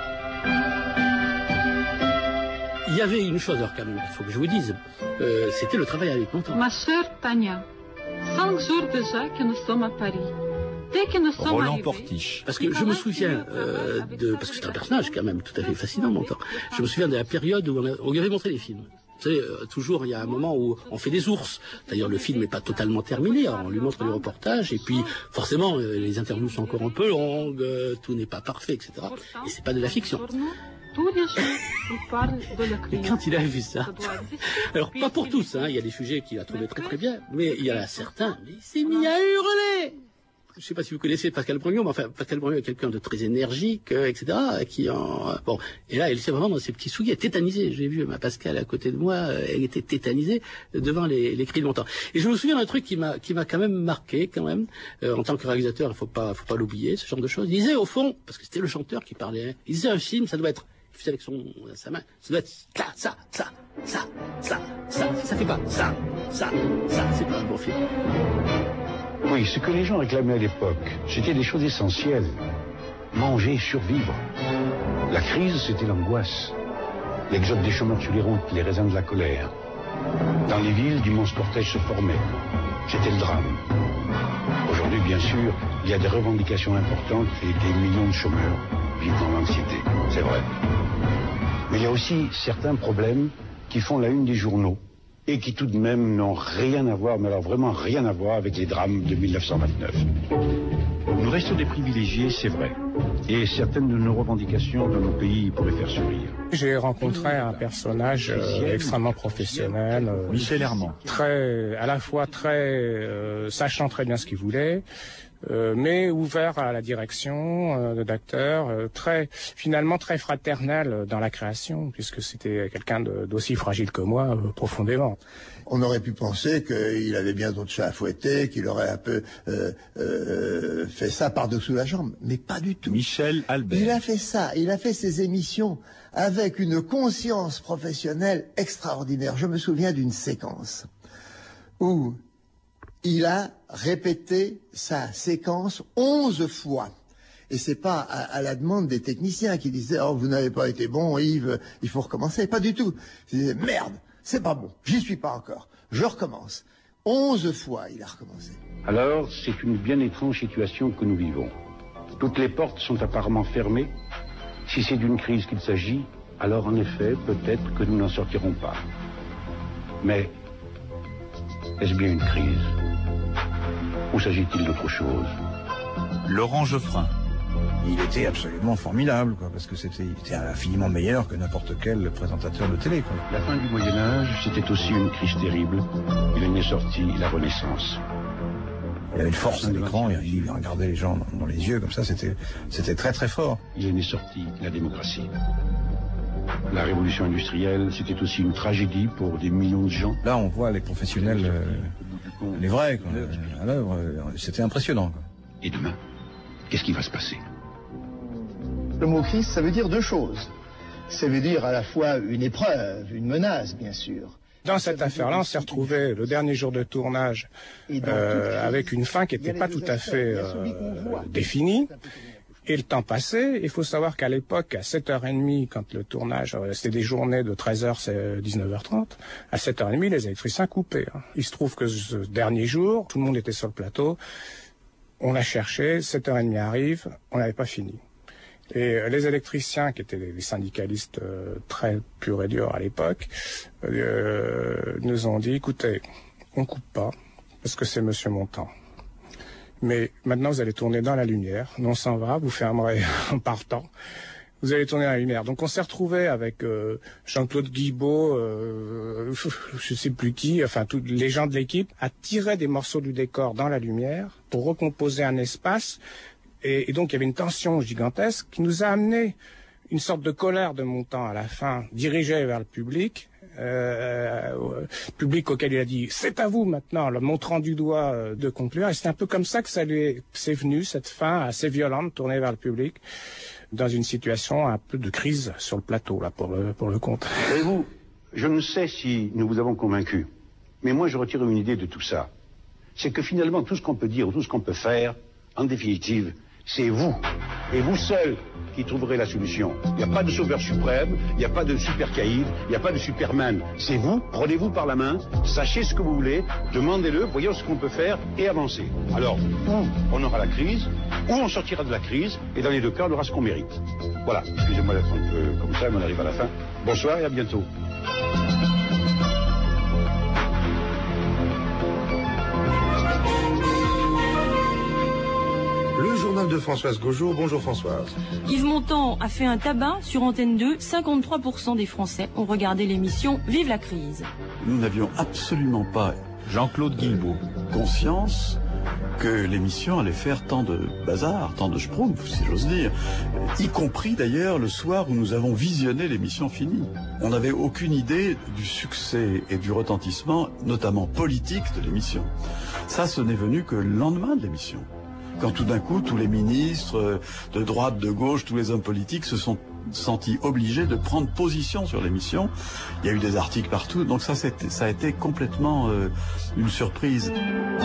S13: Il y avait une chose, alors quand même, il faut que je vous dise, euh, c'était le travail avec mon temps.
S21: Ma sœur Tania, cinq jours déjà que nous sommes à Paris. Dès que nous sommes
S13: Roland
S21: arrivés,
S13: Portiche. Parce que je me souviens euh, de, parce que c'est un personnage quand même tout à fait fascinant, mon temps. Je me souviens de la période où on, a, on lui avait montré les films. Vous savez, euh, toujours il y a un moment où on fait des ours. D'ailleurs, le film n'est pas totalement terminé. Alors, on lui montre les reportages et puis forcément euh, les interviews sont encore un peu longues, euh, tout n'est pas parfait, et cetera. Et c'est pas de la fiction.
S21: tous les jours, il parle de la crise.
S13: Et quand il a vu ça, alors pas pour tous, hein, il y a des sujets qu'il a trouvé très très bien, mais il y en a certains, mais il s'est mis à hurler. Je ne sais pas si vous connaissez Pascal Brognion, mais enfin, Pascal Brognion est quelqu'un de très énergique, euh, et cetera, qui en, euh, bon, et là, elle s'est vraiment dans ses petits souliers, tétanisée. J'ai vu ma Pascal à côté de moi, euh, elle était tétanisée devant les, les cris de mon temps. Et je me souviens d'un truc qui m'a, qui m'a quand même marqué, quand même, euh, en tant que réalisateur, il faut pas, faut pas l'oublier, ce genre de choses. Il disait, au fond, parce que c'était le chanteur qui parlait, hein, il disait un film, ça doit être, il faisait avec son, sa main, ça doit être ça, ça, ça, ça, ça, ça, si ça fait pas ça, ça, ça, c'est pas un bon film.
S4: Oui, ce que les gens réclamaient à l'époque, c'était des choses essentielles. Manger, survivre. La crise, c'était l'angoisse. L'exode des chômeurs sur les routes, les raisins de la colère. Dans les villes, d'immenses cortèges se formaient. C'était le drame. Aujourd'hui, bien sûr, il y a des revendications importantes et des millions de chômeurs vivent dans l'anxiété. C'est vrai. Mais il y a aussi certains problèmes qui font la une des journaux et qui tout de même n'ont rien à voir, mais alors vraiment rien à voir avec les drames de mille neuf cent vingt-neuf. Nous restons des privilégiés, c'est vrai. Et certaines de nos revendications dans nos pays pourraient faire sourire.
S20: J'ai rencontré un personnage euh, extrêmement professionnel, euh,
S3: Michel Armand,
S20: très, à la fois très euh, sachant très bien ce qu'il voulait, euh, mais ouvert à la direction euh, d'acteur, euh, très finalement très fraternel dans la création, puisque c'était quelqu'un de, d'aussi fragile que moi, euh, profondément.
S22: On aurait pu penser qu'il avait bien d'autres chats à fouetter, qu'il aurait un peu euh, euh, fait ça par-dessous la jambe, mais pas du tout.
S3: Michel Albert.
S22: Il a fait ça, il a fait ses émissions avec une conscience professionnelle extraordinaire. Je me souviens d'une séquence où il a répété sa séquence onze fois. Et c'est pas à, à la demande des techniciens qui disaient « Oh, vous n'avez pas été bon, Yves, il faut recommencer ». Pas du tout. Il disait « Merde, c'est pas bon, j'y suis pas encore, je recommence ». Onze fois, il a recommencé.
S4: Alors, c'est une bien étrange situation que nous vivons. Toutes les portes sont apparemment fermées. Si c'est d'une crise qu'il s'agit, alors en effet, peut-être que nous n'en sortirons pas. Mais, est-ce bien une crise? Ou s'agit-il d'autre chose?
S3: Laurent Geoffrin.
S12: Il était absolument formidable, quoi, parce que c'était, il était infiniment meilleur que n'importe quel présentateur de télé, quoi.
S4: La fin du Moyen-Âge, c'était aussi une crise terrible. Il en est sorti la Renaissance.
S12: Il avait une force à l'écran, il regardait les gens dans les yeux, comme ça, c'était, c'était très très fort.
S4: Il en est sorti la démocratie. La révolution industrielle, c'était aussi une tragédie pour des millions de gens.
S12: Là, on voit les professionnels, euh, les vrais, quoi, à l'œuvre, c'était impressionnant, quoi.
S4: Et demain, qu'est-ce qui va se passer?
S6: Le mot crise, ça veut dire deux choses. Ça veut dire à la fois une épreuve, une menace, bien sûr.
S20: Dans cette affaire-là, on s'est retrouvé le dernier jour de tournage euh, avec une fin qui n'était pas tout à fait euh, définie. Et le temps passait, il faut savoir qu'à l'époque, à sept heures trente, quand le tournage, c'était des journées de treize heures, c'est dix-neuf heures trente, à sept heures trente, les électriciens coupaient. Hein. Il se trouve que ce dernier jour, tout le monde était sur le plateau, on a cherché, sept heures trente arrive, on n'avait pas fini. Et les électriciens, qui étaient des syndicalistes euh, très purs et durs à l'époque, euh, nous ont dit, écoutez, on coupe pas, parce que c'est Monsieur Montand. Mais maintenant, vous allez tourner dans la lumière. Nous, on s'en va, vous fermerez en partant. Vous allez tourner dans la lumière. Donc, on s'est retrouvé avec euh, Jean-Claude Guibaud, euh, je sais plus qui, enfin, tous les gens de l'équipe, à tirer des morceaux du décor dans la lumière pour recomposer un espace. Et, et donc, il y avait une tension gigantesque qui nous a amené une sorte de colère de Montand à la fin, dirigée vers le public. Euh, euh, public auquel il a dit c'est à vous maintenant, le montrant du doigt euh, de conclure, et c'est un peu comme ça que ça lui est, c'est venu, cette fin assez violente tournée vers le public dans une situation un peu de crise sur le plateau là pour le, pour le compte.
S4: Savez-vous, je ne sais si nous vous avons convaincu, mais moi je retire une idée de tout ça, c'est que finalement tout ce qu'on peut dire ou tout ce qu'on peut faire, en définitive, c'est vous, et vous seul, qui trouverez la solution. Il n'y a pas de sauveur suprême, il n'y a pas de super caïd, il n'y a pas de superman. C'est vous, prenez-vous par la main, sachez ce que vous voulez, demandez-le, voyons ce qu'on peut faire et avancez. Alors, ou on aura la crise, ou on sortira de la crise, et dans les deux cas, on aura ce qu'on mérite. Voilà, excusez-moi d'être un peu comme ça, mais on arrive à la fin. Bonsoir et à bientôt.
S1: Le journal de Françoise Gaugeot. Bonjour Françoise.
S7: Yves Montand a fait un tabac sur Antenne deux. cinquante-trois pour cent des Français ont regardé l'émission Vive la crise.
S10: Nous n'avions absolument pas,
S3: Jean-Claude Guilbault,
S10: conscience que l'émission allait faire tant de bazar, tant de schtroumpf, si j'ose dire, y compris d'ailleurs le soir où nous avons visionné l'émission finie. On n'avait aucune idée du succès et du retentissement, notamment politique, de l'émission. Ça, ce n'est venu que le lendemain de l'émission. Quand tout d'un coup, tous les ministres de droite, de gauche, tous les hommes politiques se sont sentis obligés de prendre position sur l'émission. Il y a eu des articles partout, donc ça, ça a été complètement euh, une surprise.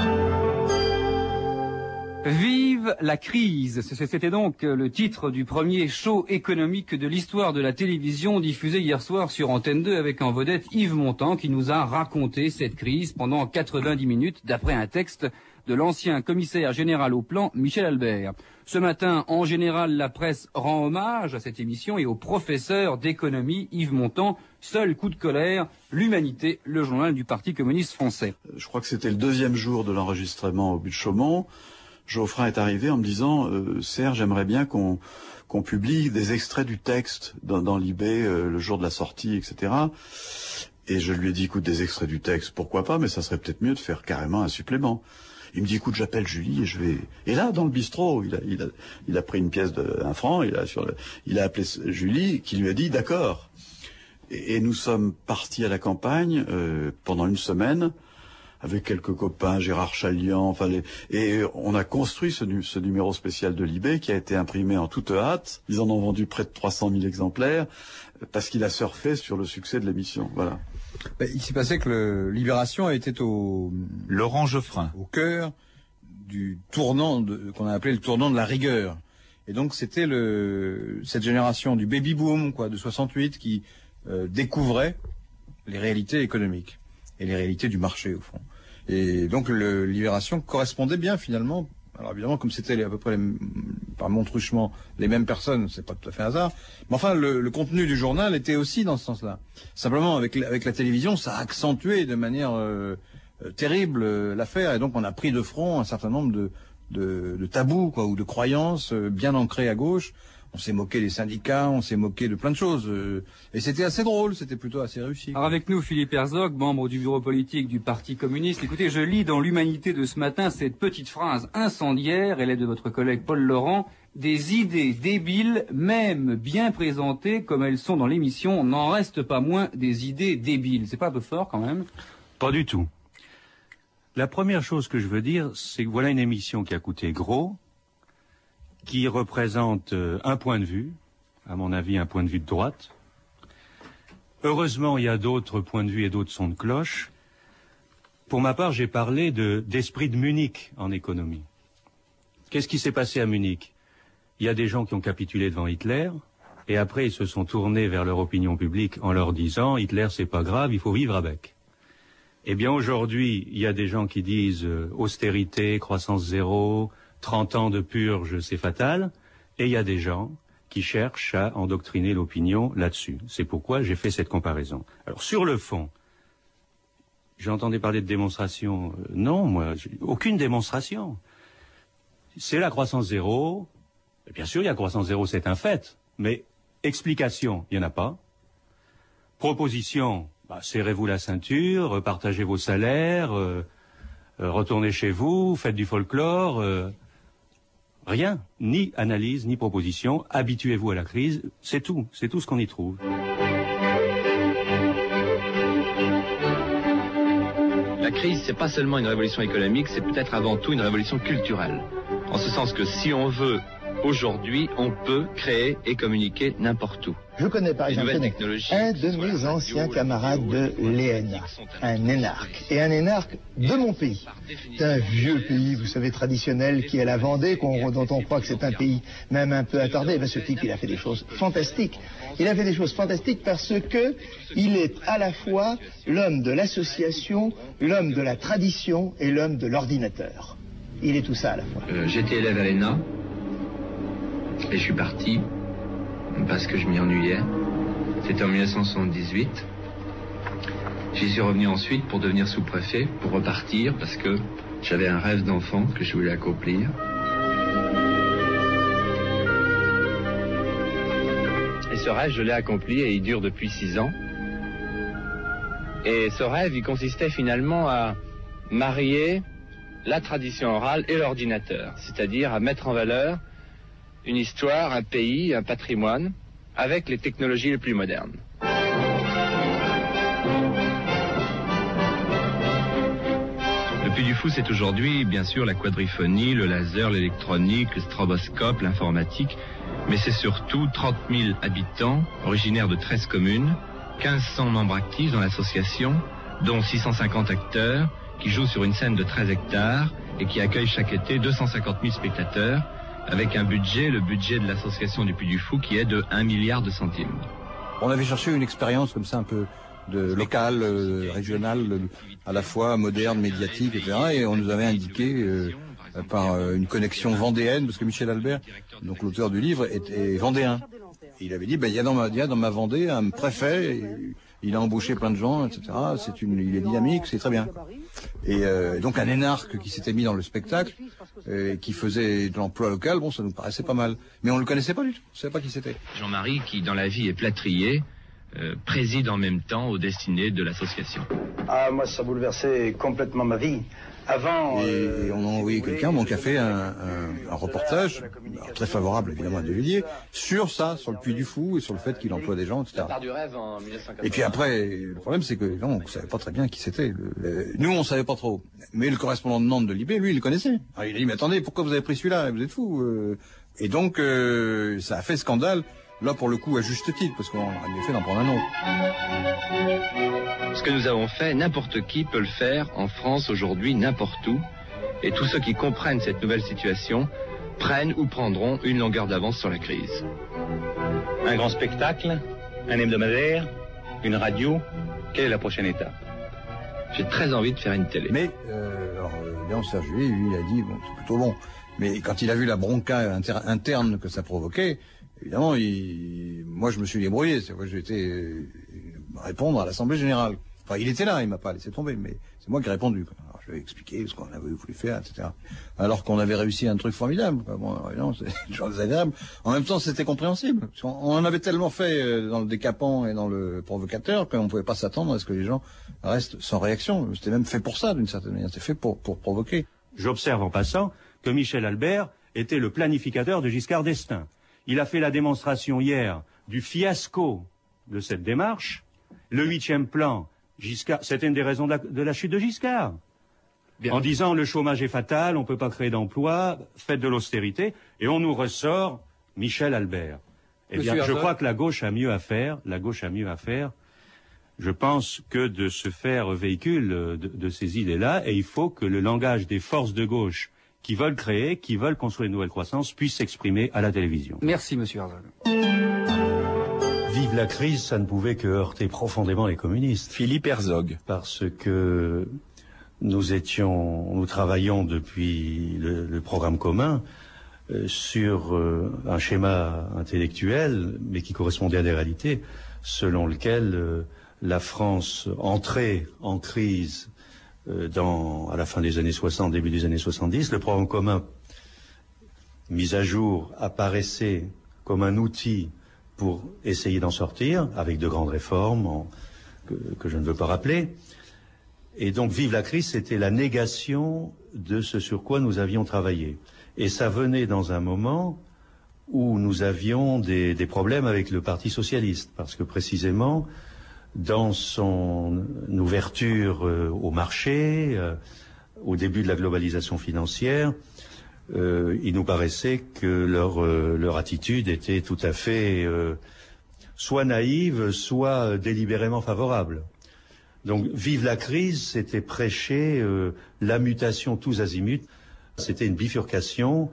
S23: Vive la crise. C'était donc le titre du premier show économique de l'histoire de la télévision diffusé hier soir sur Antenne deux avec en vedette Yves Montand qui nous a raconté cette crise pendant quatre-vingt-dix minutes d'après un texte de l'ancien commissaire général au plan Michel Albert. Ce matin, en général, la presse rend hommage à cette émission et au professeur d'économie Yves Montand. Seul coup de colère, l'Humanité, le journal du Parti communiste français.
S10: Je crois que c'était le deuxième jour de l'enregistrement au but de Chaumont. Geoffrin est arrivé en me disant euh, « Serge, j'aimerais bien qu'on qu'on publie des extraits du texte dans, dans l'I B euh, le jour de la sortie, et cetera » Et je lui ai dit « Écoute, des extraits du texte, pourquoi pas, mais ça serait peut-être mieux de faire carrément un supplément. » Il me dit, écoute, j'appelle Julie et je vais... Et là, dans le bistrot, il a, il a, il a pris une pièce de un franc, il a, sur le, il a appelé Julie, qui lui a dit, d'accord. Et, et nous sommes partis à la campagne euh, pendant une semaine, avec quelques copains, Gérard Chalian, enfin les... et on a construit ce, ce numéro spécial de l'I B qui a été imprimé en toute hâte. Ils en ont vendu près de trois cent mille exemplaires, parce qu'il a surfé sur le succès de l'émission. Voilà.
S12: Ben, il s'est passé que le Libération était au
S3: Laurent Geoffrin,
S12: au cœur du tournant de, qu'on a appelé le tournant de la rigueur. Et donc c'était le cette génération du baby boom quoi de soixante-huit qui euh, découvrait les réalités économiques et les réalités du marché au fond. Et donc le Libération correspondait bien finalement. Alors évidemment, comme c'était à peu près, les, par mon truchement, les mêmes personnes, c'est pas tout à fait un hasard. Mais enfin, le, le contenu du journal était aussi dans ce sens-là. Simplement, avec, avec la télévision, ça a accentué de manière euh, euh, terrible euh, l'affaire. Et donc, on a pris de front un certain nombre de, de, de tabous, quoi, ou de croyances euh, bien ancrées à gauche. On s'est moqué des syndicats, on s'est moqué de plein de choses. Euh, et c'était assez drôle, c'était plutôt assez réussi.
S23: Alors avec nous, Philippe Herzog, membre du bureau politique du Parti communiste. Écoutez, je lis dans l'Humanité de ce matin cette petite phrase incendiaire, elle est de votre collègue Paul Laurent. Des idées débiles, même bien présentées comme elles sont dans l'émission, n'en reste pas moins des idées débiles. C'est pas un peu fort quand même?
S18: Pas du tout. La première chose que je veux dire, c'est que voilà une émission qui a coûté gros, qui représente euh, un point de vue, à mon avis un point de vue de droite. Heureusement, il y a d'autres points de vue et d'autres sons de cloche. Pour ma part, j'ai parlé de, d'esprit de Munich en économie. Qu'est-ce qui s'est passé à Munich?
S2: il y a des gens qui ont capitulé devant Hitler, et après ils se sont tournés vers leur opinion publique en leur disant « Hitler, c'est pas grave, il faut vivre avec ». Eh bien aujourd'hui, il y a des gens qui disent euh, « austérité, croissance zéro, trente ans de purge, c'est fatal », et il y a des gens qui cherchent à endoctriner l'opinion là-dessus. C'est pourquoi j'ai fait cette comparaison. Alors sur le fond, j'entendais parler de démonstration. Euh, non, moi, aucune démonstration. C'est la croissance zéro. Et bien sûr, il y a croissance zéro, c'est un fait. Mais explication, il n'y en a pas. Proposition, bah, serrez-vous la ceinture, partagez vos salaires, euh, euh, retournez chez vous, faites du folklore. Euh, rien. Ni analyse, ni proposition. Habituez-vous à la crise. C'est tout. C'est tout ce qu'on y trouve.
S5: La crise, c'est pas seulement une révolution économique, c'est peut-être avant tout une révolution culturelle. En ce sens que si on veut, aujourd'hui, on peut créer et communiquer n'importe où.
S6: Je connais par exemple un de mes anciens camarades de l'E N A, un énarque, et un énarque de mon pays. C'est un vieux pays, vous savez, traditionnel, qui est la Vendée, qu'on, dont on croit que c'est un pays même un peu attardé. Ben, ce type, il a fait des choses fantastiques. Il a fait des choses fantastiques parce que il est à la fois l'homme de l'association, l'homme de la tradition et l'homme de l'ordinateur. Il est tout ça à la fois.
S5: Euh, j'étais élève à l'E N A, et je suis parti parce que je m'y ennuyais. C'était en mille neuf cent soixante-dix-huit. J'y suis revenu ensuite pour devenir sous-préfet, pour repartir, parce que j'avais un rêve d'enfant que je voulais accomplir. Et ce rêve, je l'ai accompli et il dure depuis six ans. Et ce rêve, il consistait finalement à marier la tradition orale et l'ordinateur, c'est-à-dire à mettre en valeur une histoire, un pays, un patrimoine, avec les technologies les plus modernes. Le Puy du Fou, c'est aujourd'hui, bien sûr, la quadriphonie, le laser, l'électronique, le stroboscope, l'informatique, mais c'est surtout trente mille habitants, originaires de treize communes, mille cinq cents membres actifs dans l'association, dont six cent cinquante acteurs, qui jouent sur une scène de treize hectares et qui accueillent chaque été deux cent cinquante mille spectateurs, avec un budget, le budget de l'association du Puy du Fou, qui est de un milliard de centimes.
S12: On avait cherché une expérience comme ça un peu de locale, euh, régionale, euh, à la fois moderne, médiatique, et cetera. Et on nous avait indiqué euh, par euh, une connexion vendéenne, parce que Michel Albert, donc l'auteur du livre, était vendéen. Et il avait dit, ben, il y a dans ma, il y a dans ma Vendée un préfet, et, il a embauché plein de gens, et cetera. C'est une, il est dynamique, c'est très bien. Et euh, donc un énarque qui s'était mis dans le spectacle, euh, qui faisait de l'emploi local, bon, ça nous paraissait pas mal. Mais on le connaissait pas du tout, on savait pas qui c'était.
S5: Jean-Marie, qui dans la vie est plâtrier, euh, préside en même temps aux destinées de l'association.
S9: Ah, moi, ça bouleversait complètement ma vie. Avant...
S12: Et on a envoyé quelqu'un bon, qui a fait un, un, un reportage, alors, très favorable évidemment à De Villiers, sur ça, sur le Puy du Fou et sur le fait qu'il emploie des gens, et cetera.
S5: La part du rêve en mille neuf cent quatre-vingt-dix.
S12: Et puis après, le problème c'est que non, on ne savait pas très bien qui c'était. Nous, on savait pas trop. Mais le correspondant de Nantes de Libé, lui, il le connaissait. Alors, il a dit, mais attendez, pourquoi vous avez pris celui-là? Vous êtes fous. Et donc, euh, ça a fait scandale. Là, pour le coup, à juste titre, parce qu'on a mieux fait d'en prendre un autre.
S5: Ce que nous avons fait, n'importe qui peut le faire en France aujourd'hui, n'importe où. Et tous ceux qui comprennent cette nouvelle situation prennent ou prendront une longueur d'avance sur la crise.
S24: Un grand spectacle, un hebdomadaire, une radio. Quelle est la prochaine étape?
S5: J'ai très envie de faire une télé.
S12: Mais, euh, alors, Léon Sergé, lui, il a dit, bon, c'est plutôt bon. Mais quand il a vu la bronca inter interne que ça provoquait, évidemment, il... moi, je me suis débrouillé. C'est moi, j'ai été euh, répondre à l'Assemblée Générale. Enfin, il était là, il m'a pas laissé tomber, mais c'est moi qui ai répondu. Alors, je lui ai expliqué ce qu'on avait voulu faire, et cetera. Alors qu'on avait réussi un truc formidable. Bon, alors, non, c'est toujours désagréable. En même temps, c'était compréhensible. Parce qu'on on en avait tellement fait euh, dans le décapant et dans le provocateur qu'on ne pouvait pas s'attendre à ce que les gens restent sans réaction. C'était même fait pour ça, d'une certaine manière. C'était fait pour, pour provoquer.
S2: J'observe en passant que Michel Albert était le planificateur de Giscard d'Estaing. Il a fait la démonstration hier du fiasco de cette démarche. Le huitième plan, Giscard, c'était une des raisons de la, de la chute de Giscard. Bien. En disant le chômage est fatal, on ne peut pas créer d'emploi, faites de l'austérité, et on nous ressort Michel Albert. Eh bien, je crois que la gauche a mieux à faire, la gauche a mieux à faire, je pense, que de se faire véhicule de, de ces idées-là, et il faut que le langage des forces de gauche qui veulent créer, qui veulent construire une nouvelle croissance, puissent s'exprimer à la télévision.
S23: Merci, monsieur Herzog.
S2: Vive la crise, ça ne pouvait que heurter profondément les communistes.
S15: Philippe Herzog.
S2: Parce que nous étions, nous travaillions depuis le, le programme commun euh, sur euh, un schéma intellectuel, mais qui correspondait à des réalités, selon lequel euh, la France entrait en crise euh, dans, à la fin des années soixante, début des années soixante-dix. Le programme commun mis à jour apparaissait comme un outil pour essayer d'en sortir, avec de grandes réformes en, que, que je ne veux pas rappeler. Et donc, vive la crise, c'était la négation de ce sur quoi nous avions travaillé. Et ça venait dans un moment où nous avions des, des problèmes avec le Parti socialiste, parce que précisément, dans son ouverture euh, au marché, euh, au début de la globalisation financière, euh, il nous paraissait que leur, euh, leur attitude était tout à fait euh, soit naïve, soit délibérément favorable. Donc, vive la crise, c'était prêcher euh, la mutation tous azimuts. C'était une bifurcation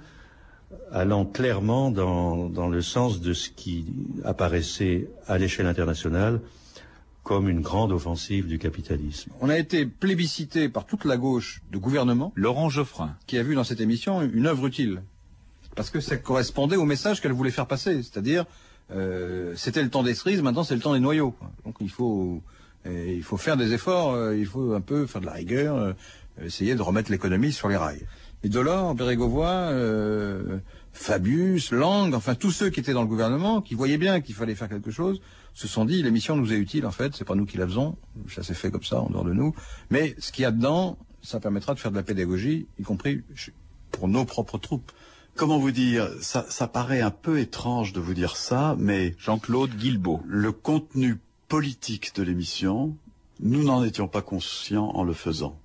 S2: allant clairement dans, dans le sens de ce qui apparaissait à l'échelle internationale comme une grande offensive du capitalisme.
S12: On a été plébiscité par toute la gauche de gouvernement,
S3: Laurent Geoffrin,
S12: qui a vu dans cette émission une œuvre utile. Parce que ça correspondait au message qu'elle voulait faire passer. C'est-à-dire, euh, c'était le temps des cerises, maintenant c'est le temps des noyaux. Donc il faut... Et il faut faire des efforts, euh, il faut un peu faire de la rigueur, euh, essayer de remettre l'économie sur les rails. Et Delors, Bérégovoy, euh, Fabius, Lang, enfin tous ceux qui étaient dans le gouvernement, qui voyaient bien qu'il fallait faire quelque chose, se sont dit l'émission nous est utile en fait, c'est pas nous qui la faisons, ça s'est fait comme ça en dehors de nous, mais ce qu'il y a dedans, ça permettra de faire de la pédagogie, y compris pour nos propres troupes.
S10: Comment vous dire, ça, ça paraît un peu étrange de vous dire ça, mais
S15: Jean-Claude Guilbeault,
S10: le contenu politique de l'émission, nous n'en étions pas conscients en le faisant.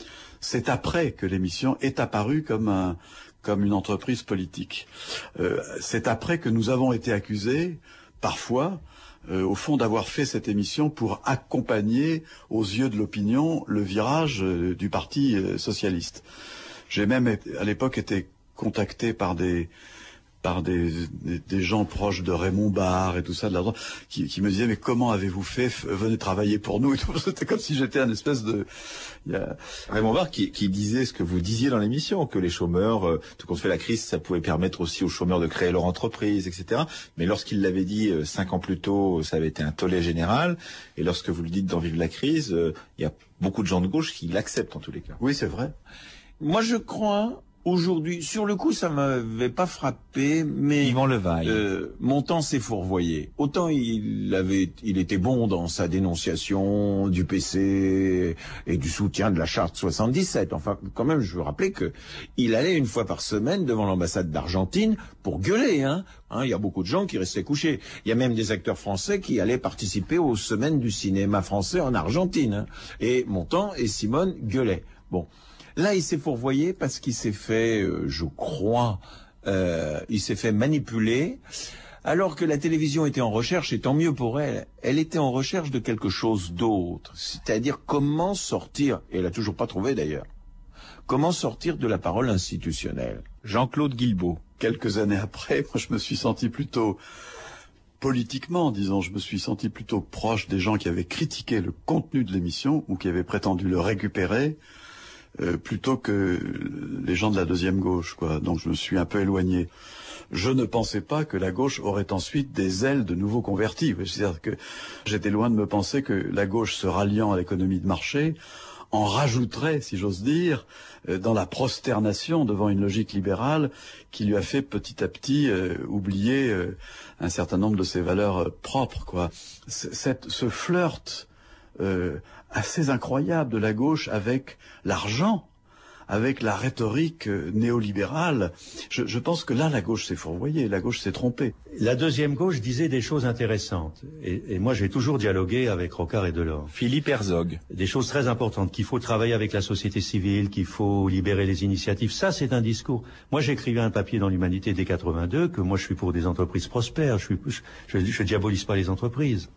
S10: C'est après que l'émission est apparue comme un, comme une entreprise politique. Euh, c'est après que nous avons été accusés, parfois, euh, au fond, d'avoir fait cette émission pour accompagner, aux yeux de l'opinion, le virage euh, du Parti euh, socialiste. J'ai même, à l'époque, été contacté par des par des, des, des gens proches de Raymond Barre et tout ça, de la, qui, qui me disaient mais comment avez-vous fait, venez travailler pour nous et tout. C'était comme si j'étais un espèce de...
S15: Il y a Raymond Barre qui, qui disait ce que vous disiez dans l'émission, que les chômeurs, euh, tout compte fait la crise, ça pouvait permettre aussi aux chômeurs de créer leur entreprise, et cetera. Mais lorsqu'il l'avait dit euh, cinq ans plus tôt, ça avait été un tollé général. Et lorsque vous le dites dans Vive la crise, euh, il y a beaucoup de gens de gauche qui l'acceptent en tous les cas.
S10: Oui, c'est vrai.
S15: Moi, je crois... Aujourd'hui, sur le coup, ça m'avait pas frappé, mais
S3: Yvan Levaille.
S15: Euh, Montand s'est fourvoyé. Autant il avait, il était bon dans sa dénonciation du P C et du soutien de la charte soixante-dix-sept. Enfin, quand même, je veux rappeler que il allait une fois par semaine devant l'ambassade d'Argentine pour gueuler. Hein, hein, il y a beaucoup de gens qui restaient couchés. Il y a même des acteurs français qui allaient participer aux semaines du cinéma français en Argentine. Hein, et Montand et Simone gueulaient. Bon. Là, il s'est fourvoyé parce qu'il s'est fait, euh, je crois, euh, il s'est fait manipuler, alors que la télévision était en recherche, et tant mieux pour elle, elle était en recherche de quelque chose d'autre, c'est-à-dire comment sortir, et elle a toujours pas trouvé d'ailleurs, comment sortir de la parole institutionnelle.
S3: Jean-Claude Guilbeault.
S10: Quelques années après, moi je me suis senti plutôt... Politiquement, disons, je me suis senti plutôt proche des gens qui avaient critiqué le contenu de l'émission, ou qui avaient prétendu le récupérer, Euh, plutôt que les gens de la deuxième gauche, quoi. Donc je me suis un peu éloigné. Je ne pensais pas que la gauche aurait ensuite des ailes de nouveaux convertis. C'est-à-dire que j'étais loin de me penser que la gauche, se ralliant à l'économie de marché, en rajouterait, si j'ose dire, euh, dans la prosternation devant une logique libérale qui lui a fait petit à petit euh, oublier euh, un certain nombre de ses valeurs euh, propres, quoi. Cette, ce flirt euh, assez incroyable de la gauche avec l'argent, avec la rhétorique euh, néolibérale. Je, je pense que là, la gauche s'est fourvoyée, la gauche s'est trompée.
S2: La deuxième gauche disait des choses intéressantes. Et, et moi, j'ai toujours dialogué avec Rocard et Delors.
S3: Philippe Herzog.
S2: Des choses très importantes, qu'il faut travailler avec la société civile, qu'il faut libérer les initiatives. Ça, c'est un discours. Moi, j'écrivais un papier dans l'Humanité dès quatre-vingt-deux, que moi, je suis pour des entreprises prospères. Je, suis, je, je, je diabolise pas les entreprises.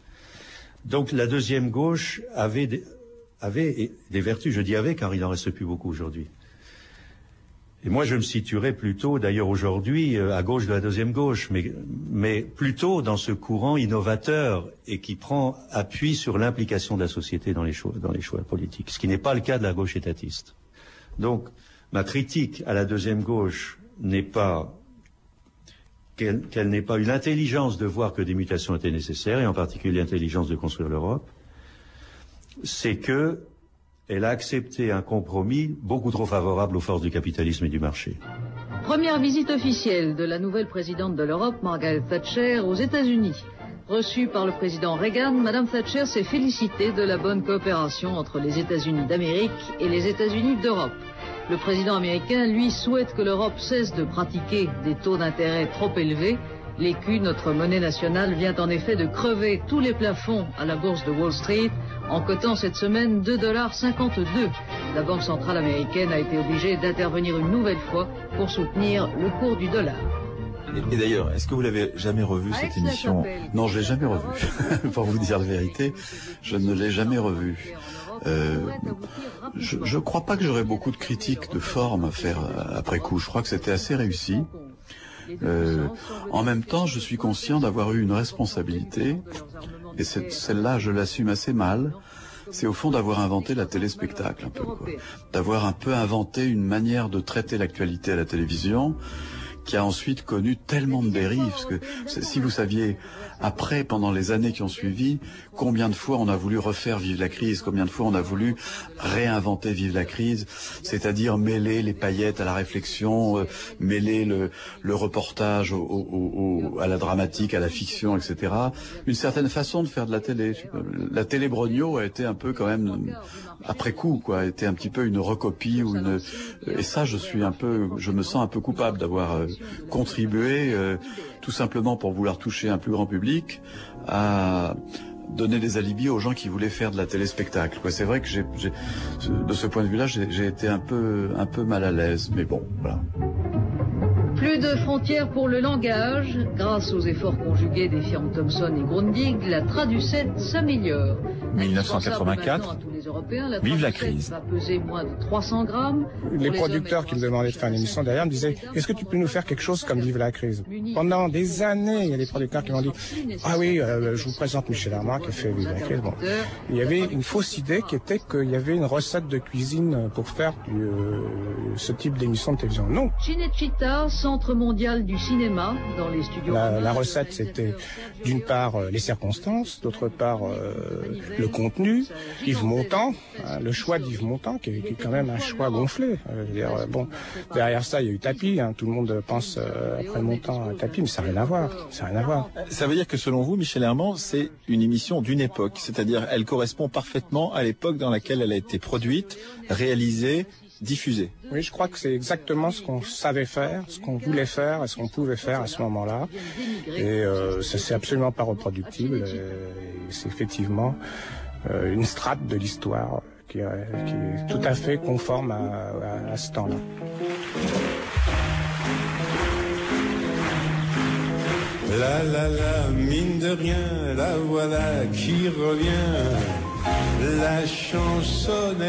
S2: Donc la deuxième gauche avait des, avait des vertus, je dis avait car il n'en reste plus beaucoup aujourd'hui. Et moi, je me situerais plutôt, d'ailleurs aujourd'hui, à gauche de la deuxième gauche, mais, mais plutôt dans ce courant innovateur et qui prend appui sur l'implication de la société dans les choix, dans les choix politiques, ce qui n'est pas le cas de la gauche étatiste. Donc, ma critique à la deuxième gauche n'est pas qu'elle, qu'elle n'ait pas eu l'intelligence de voir que des mutations étaient nécessaires, et en particulier l'intelligence de construire l'Europe, c'est que elle a accepté un compromis beaucoup trop favorable aux forces du capitalisme et du marché.
S8: Première visite officielle de la nouvelle présidente de l'Europe, Margaret Thatcher, aux États-Unis. Reçue par le président Reagan, Madame Thatcher s'est félicitée de la bonne coopération entre les États-Unis d'Amérique et les États-Unis d'Europe. Le président américain, lui, souhaite que l'Europe cesse de pratiquer des taux d'intérêt trop élevés. L'écu, notre monnaie nationale, vient en effet de crever tous les plafonds à la bourse de Wall Street, en cotant cette semaine deux dollars cinquante-deux. La Banque centrale américaine a été obligée d'intervenir une nouvelle fois pour soutenir le cours du dollar.
S14: Et, et d'ailleurs, est-ce que vous l'avez jamais revu cette émission?
S10: Non, je l'ai jamais revu. Pour vous dire la vérité, je ne l'ai jamais revu. Euh, je ne crois pas que j'aurais beaucoup de critiques de forme à faire après coup. Je crois que c'était assez réussi. Euh, en même temps, je suis conscient d'avoir eu une responsabilité, et cette, celle-là, je l'assume assez mal. C'est au fond d'avoir inventé la téléspectacle, un peu, quoi. D'avoir un peu inventé une manière de traiter l'actualité à la télévision, qui a ensuite connu tellement de dérives. Parce que si vous saviez, après, pendant les années qui ont suivi, combien de fois on a voulu refaire Vive la crise, combien de fois on a voulu réinventer Vive la crise, c'est-à-dire mêler les paillettes à la réflexion, euh, mêler le, le reportage au, au, au, à la dramatique, à la fiction, et cetera. Une certaine façon de faire de la télé. La télé Brognaud a été un peu quand même, après coup, quoi, a été un petit peu une recopie ou une. Et ça, je suis un peu, je me sens un peu coupable d'avoir euh, contribué, euh, tout simplement pour vouloir toucher un plus grand public, à donner des alibis aux gens qui voulaient faire de la téléspectacle. C'est vrai que j'ai, j'ai, de ce point de vue-là, j'ai, j'ai été un peu, un peu mal à l'aise, mais bon, voilà.
S8: Plus de frontières pour le langage. Grâce aux efforts conjugués des firmes Thomson et Grundig, la Traducet s'améliore.
S14: mille neuf cent quatre-vingt-quatre, vive la crise.
S8: Va peser moins de trois cents grammes.
S20: Les producteurs qui me demandaient de faire une émission derrière me disaient « Est-ce que tu peux nous faire quelque chose comme Vive la crise ?» Pendant des années, il y a des producteurs qui m'ont dit « Ah oui, euh, je vous présente Michel Armand qui a fait Vive la crise. » Bon, il y avait une fausse idée qui était qu'il y avait une recette de cuisine pour faire du, euh, ce type d'émission de télévision. Non.
S8: Cinecittà, Centre mondial du cinéma, dans les studios.
S20: La, la recette, c'était d'une part euh, les circonstances, d'autre part euh, le contenu. Yves Montand, hein, le choix d'Yves Montand, qui est, qui est quand même un choix gonflé. Euh, je veux dire, euh, bon, derrière ça, il y a eu Tapi. Hein, tout le monde pense euh, après Montand à Tapi, mais ça n'a rien à voir. Ça n'a rien à voir.
S14: Ça veut dire que selon vous, Michel Herman, c'est une émission d'une époque, c'est-à-dire elle correspond parfaitement à l'époque dans laquelle elle a été produite, réalisée, diffusée.
S20: Oui, je crois que c'est exactement ce qu'on savait faire, ce qu'on voulait faire et ce qu'on pouvait faire à ce moment-là. Et euh, ça, c'est absolument pas reproductible. Et c'est effectivement euh, une strate de l'histoire qui, qui est tout à fait conforme à, à, à ce temps-là.
S16: La la la, mine de rien, la voilà qui revient. La chansonnette,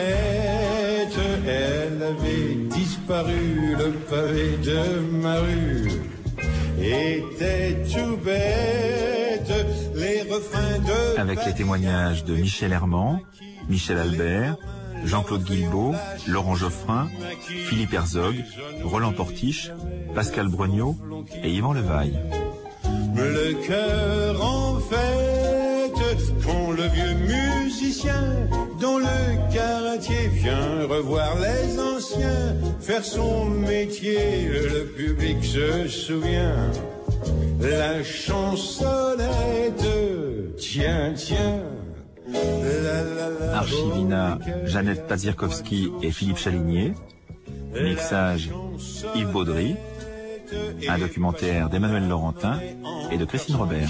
S16: elle avait disparu, le pavé de ma rue était tout bête, les refrains de...
S14: Avec les témoignages de Michel Herman, Michel Albert, Jean-Claude Guilbeault, Laurent Geoffrin, Philippe Herzog, Roland Portiche, Pascal Brognaud et Yvan Levaille.
S16: Le cœur en fête quand le vieux musicien dans le quartier vient revoir les anciens faire son métier, le public se souvient. La chansonnette, tiens, tiens.
S14: Archivina, Jeannette Pazirkowski et Philippe Chalignier. Mixage, Yves Baudry. Un documentaire d'Emmanuel Laurentin et de Christine Robert.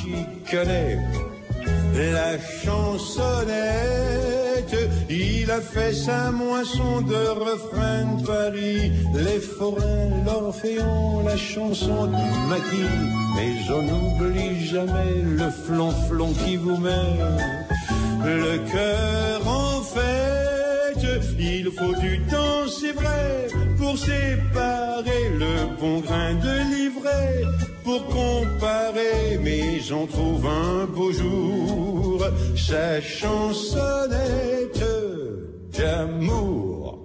S16: La chansonnette, il a fait sa moisson de refrain de Paris, les forains, l'orphéon, la chanson du maquis, mais on n'oublie jamais le flonflon qui vous met le cœur en fête. Il faut du temps, c'est vrai, pour séparer bon grain de livret pour comparer, mais j'en trouve un beau jour sa chansonnette d'amour.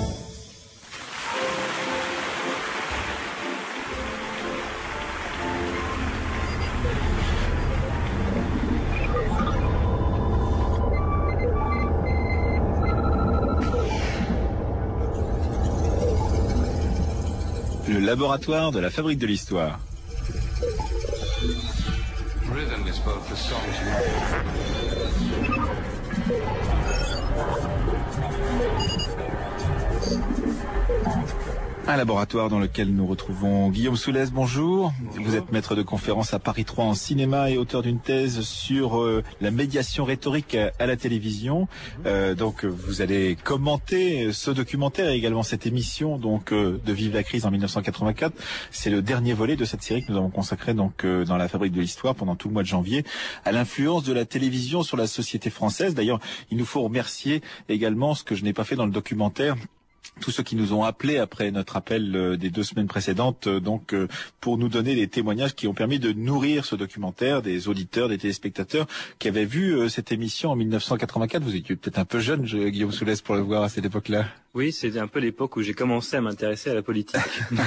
S3: Le laboratoire de la Fabrique de l'Histoire.
S11: Rhythm is both the song's
S3: Un laboratoire dans lequel nous retrouvons Guillaume Soulès, bonjour. bonjour. Vous êtes maître de conférence à Paris trois en cinéma et auteur d'une thèse sur euh, la médiation rhétorique à, à la télévision. Euh, donc vous allez commenter ce documentaire et également cette émission donc euh, de Vive la crise en mille neuf cent quatre-vingt-quatre. C'est le dernier volet de cette série que nous avons consacré donc euh, dans la Fabrique de l'Histoire pendant tout le mois de janvier à l'influence de la télévision sur la société française. D'ailleurs, il nous faut remercier également ce que je n'ai pas fait dans le documentaire, tous ceux qui nous ont appelés après notre appel euh, des deux semaines précédentes, euh, donc euh, pour nous donner des témoignages qui ont permis de nourrir ce documentaire, des auditeurs, des téléspectateurs qui avaient vu euh, cette émission en mille neuf cent quatre-vingt-quatre. Vous étiez peut-être un peu jeune, je, Guillaume Soulès, pour le voir à cette époque-là.
S17: Oui, c'était un peu l'époque où j'ai commencé à m'intéresser à la politique.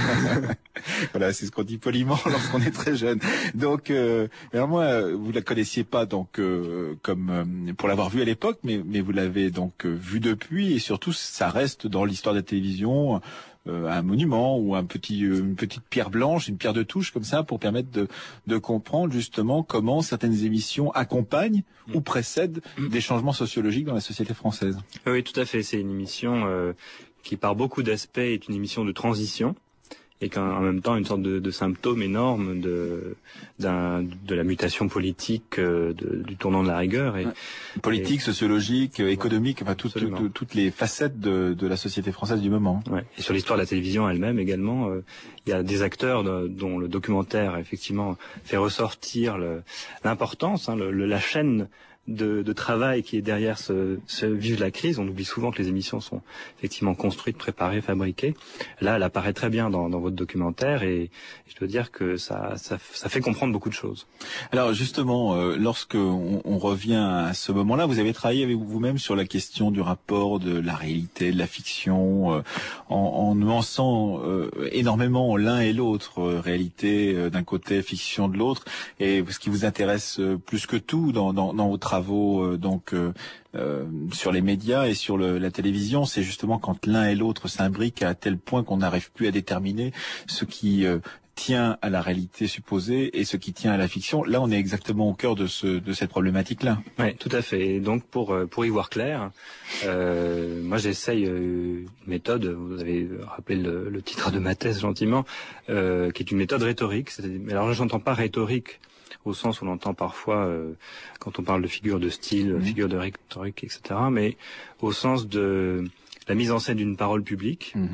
S3: Voilà, c'est ce qu'on dit poliment lorsqu'on est très jeune. Donc, euh, alors moi, vous la connaissiez pas donc euh, comme euh, pour l'avoir vue à l'époque, mais, mais vous l'avez donc euh, vue depuis, et surtout, ça reste dans l'histoire de la télévision euh, un monument ou un petit, euh, une petite pierre blanche, une pierre de touche comme ça, pour permettre de, de comprendre justement comment certaines émissions accompagnent mmh. ou précèdent mmh. des changements sociologiques dans la société française.
S17: Oui, tout à fait. C'est une émission euh, qui, par beaucoup d'aspects, est une émission de transition, et qu'en même temps une sorte de, de symptôme énorme de, d'un, de la mutation politique, euh, de, du tournant de la rigueur. Et,
S3: politique,
S17: et,
S3: sociologique, ouais, économique, enfin tout, tout, tout, toutes les facettes de, de la société française du moment.
S17: Ouais. Et sur l'histoire de la télévision elle-même également, euh, il y a des acteurs de, dont le documentaire effectivement fait ressortir le, l'importance, hein, le, le, la chaîne De, de travail qui est derrière ce, ce Vive la crise. On oublie souvent que les émissions sont effectivement construites, préparées, fabriquées. Là, elle apparaît très bien dans, dans votre documentaire, et je dois dire que ça, ça, ça fait comprendre beaucoup de choses.
S3: Alors justement, euh, lorsque on, on revient à ce moment-là, vous avez travaillé avec vous-même sur la question du rapport de la réalité, de la fiction, euh, en, en nuançant euh, énormément l'un et l'autre, euh, réalité euh, d'un côté, fiction de l'autre. Et ce qui vous intéresse euh, plus que tout dans, dans, dans vos travaux, travaux euh, donc euh, euh, sur les médias et sur le, la télévision, c'est justement quand l'un et l'autre s'imbriquent à tel point qu'on n'arrive plus à déterminer ce qui euh, tient à la réalité supposée et ce qui tient à la fiction. Là, on est exactement au cœur de, ce, de cette problématique-là.
S17: Oui, tout à fait. Et donc, pour, pour y voir clair, euh, moi, j'essaye euh, une méthode, vous avez rappelé le, le titre de ma thèse gentiment, euh, qui est une méthode rhétorique. Alors là, j'entends pas rhétorique au sens où on entend parfois, euh, quand on parle de figure de style, mmh. figure de rhétorique, et cetera, mais au sens de la mise en scène d'une parole publique. Mmh.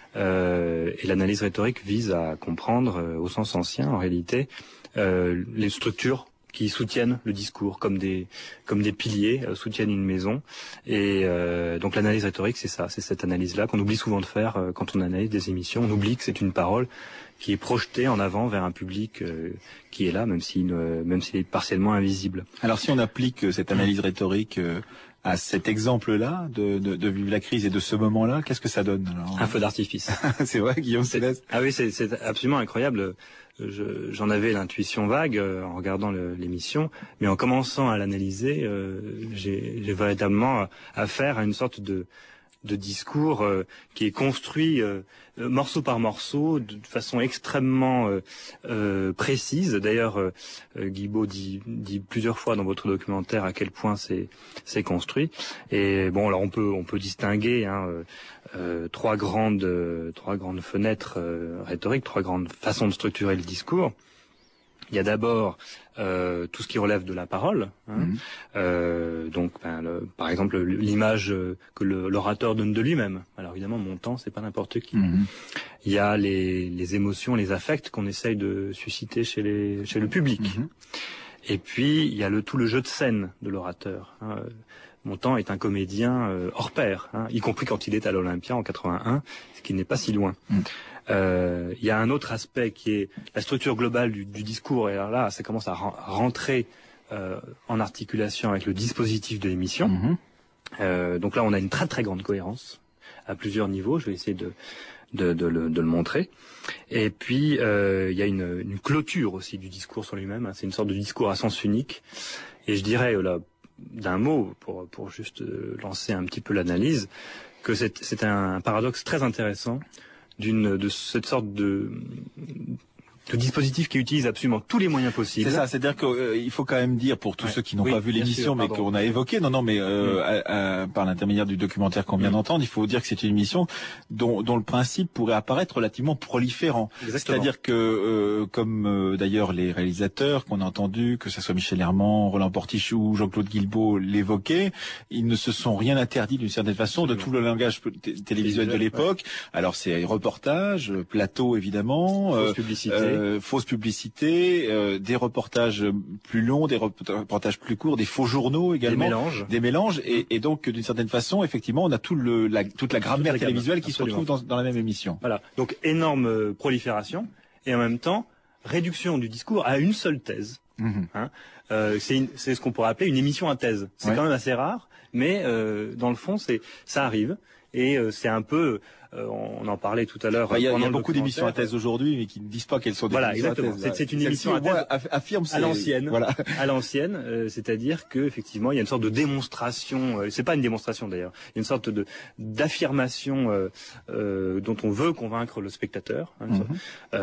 S17: Euh, et l'analyse rhétorique vise à comprendre, euh, au sens ancien, en réalité, euh, les structures qui soutiennent le discours, comme des comme des piliers euh, soutiennent une maison. Et euh, donc l'analyse rhétorique, c'est ça, c'est cette analyse-là qu'on oublie souvent de faire euh, quand on analyse des émissions. On oublie que c'est une parole qui est projetée en avant vers un public euh, qui est là, même s'il euh, même s'il est partiellement invisible.
S3: Alors si on applique euh, cette analyse rhétorique euh, à cet exemple-là de, de, de Vive la crise et de ce moment-là, qu'est-ce que ça donne alors?
S17: Un feu d'artifice.
S3: C'est vrai, Guillaume Soulès?
S17: Ah oui, c'est, c'est absolument incroyable. Je, j'en avais l'intuition vague euh, en regardant le, l'émission, mais en commençant à l'analyser, euh, j'ai, j'ai véritablement affaire à une sorte de, de discours euh, qui est construit euh, morceau par morceau, de façon extrêmement euh, euh, précise. D'ailleurs, euh, Guibaud dit, dit plusieurs fois dans votre documentaire à quel point c'est, c'est construit. Et bon, alors on peut, on peut distinguer hein, euh, euh, trois grandes, euh, trois grandes fenêtres euh, rhétoriques, trois grandes façons de structurer le discours. Il y a d'abord euh, tout ce qui relève de la parole, hein. Mmh. Euh, donc ben, le, par exemple l'image que le, l'orateur donne de lui-même. Alors évidemment, Montand, c'est pas n'importe qui. Mmh. Il y a les, les émotions, les affects qu'on essaye de susciter chez les chez le public. Mmh. Et puis il y a le tout le jeu de scène de l'orateur. Hein. Montand est un comédien euh, hors pair, hein, y compris quand il est à l'Olympia en quatre-vingt-un, ce qui n'est pas si loin. Mmh. Euh, il y a un autre aspect qui est la structure globale du, du discours. Et alors là, ça commence à rentrer euh, en articulation avec le dispositif de l'émission. Mmh. Euh, donc là, on a une très très grande cohérence à plusieurs niveaux. Je vais essayer de de, de, le, de le montrer. Et puis, euh, il y a une, une clôture aussi du discours sur lui-même. Hein. C'est une sorte de discours à sens unique. Et je dirais, là, d'un mot, pour, pour juste lancer un petit peu l'analyse, que c'est, c'est un paradoxe très intéressant d'une, de cette sorte de... de dispositif qui utilise absolument tous les moyens possibles.
S3: C'est ça, c'est-à-dire qu'il euh, faut quand même dire pour tous ouais. ceux qui n'ont oui, pas vu l'émission, mais qu'on a évoqué, non, non, mais euh, mmh. à, à, par l'intermédiaire du documentaire qu'on vient mmh. d'entendre, il faut dire que c'est une émission dont, dont le principe pourrait apparaître relativement proliférant. Exactement. C'est-à-dire que, euh, comme euh, d'ailleurs les réalisateurs qu'on a entendus, que ce soit Michel Herman, Roland Portiche ou Jean-Claude Guilbault l'évoquaient, ils ne se sont rien interdit d'une certaine façon de tout le langage t- télévisuel de l'époque. Ouais. Alors c'est reportages, plateau évidemment,
S17: fausse euh, publicité.
S3: Euh, Euh, fausse publicité, euh, des reportages plus longs, des reportages plus courts, des faux journaux également,
S17: des mélanges,
S3: des mélanges, et, et donc d'une certaine façon, effectivement, on a tout le, la, toute la grammaire toute la télévisuelle gamme, qui absolument. se retrouve dans, dans la même émission.
S17: Voilà, donc énorme euh, prolifération et en même temps réduction du discours à une seule thèse. Mmh. Hein euh, c'est, une, c'est ce qu'on pourrait appeler une émission à thèse. C'est ouais. quand même assez rare, mais euh, dans le fond, c'est ça arrive et euh, c'est un peu Euh, on en parlait tout à l'heure.
S3: Il y a, y a beaucoup d'émissions à thèse aujourd'hui, mais qui ne disent pas qu'elles sont des
S17: voilà,
S3: émissions
S17: exactement.
S3: à thèse.
S17: C'est, c'est une émission à thèse
S3: affirme
S17: à l'ancienne.
S3: Voilà.
S17: À l'ancienne, euh, c'est-à-dire que effectivement, il y a une sorte de démonstration. Euh, c'est pas une démonstration d'ailleurs. Il y a une sorte de d'affirmation euh, euh, dont on veut convaincre le spectateur, hein, mm-hmm.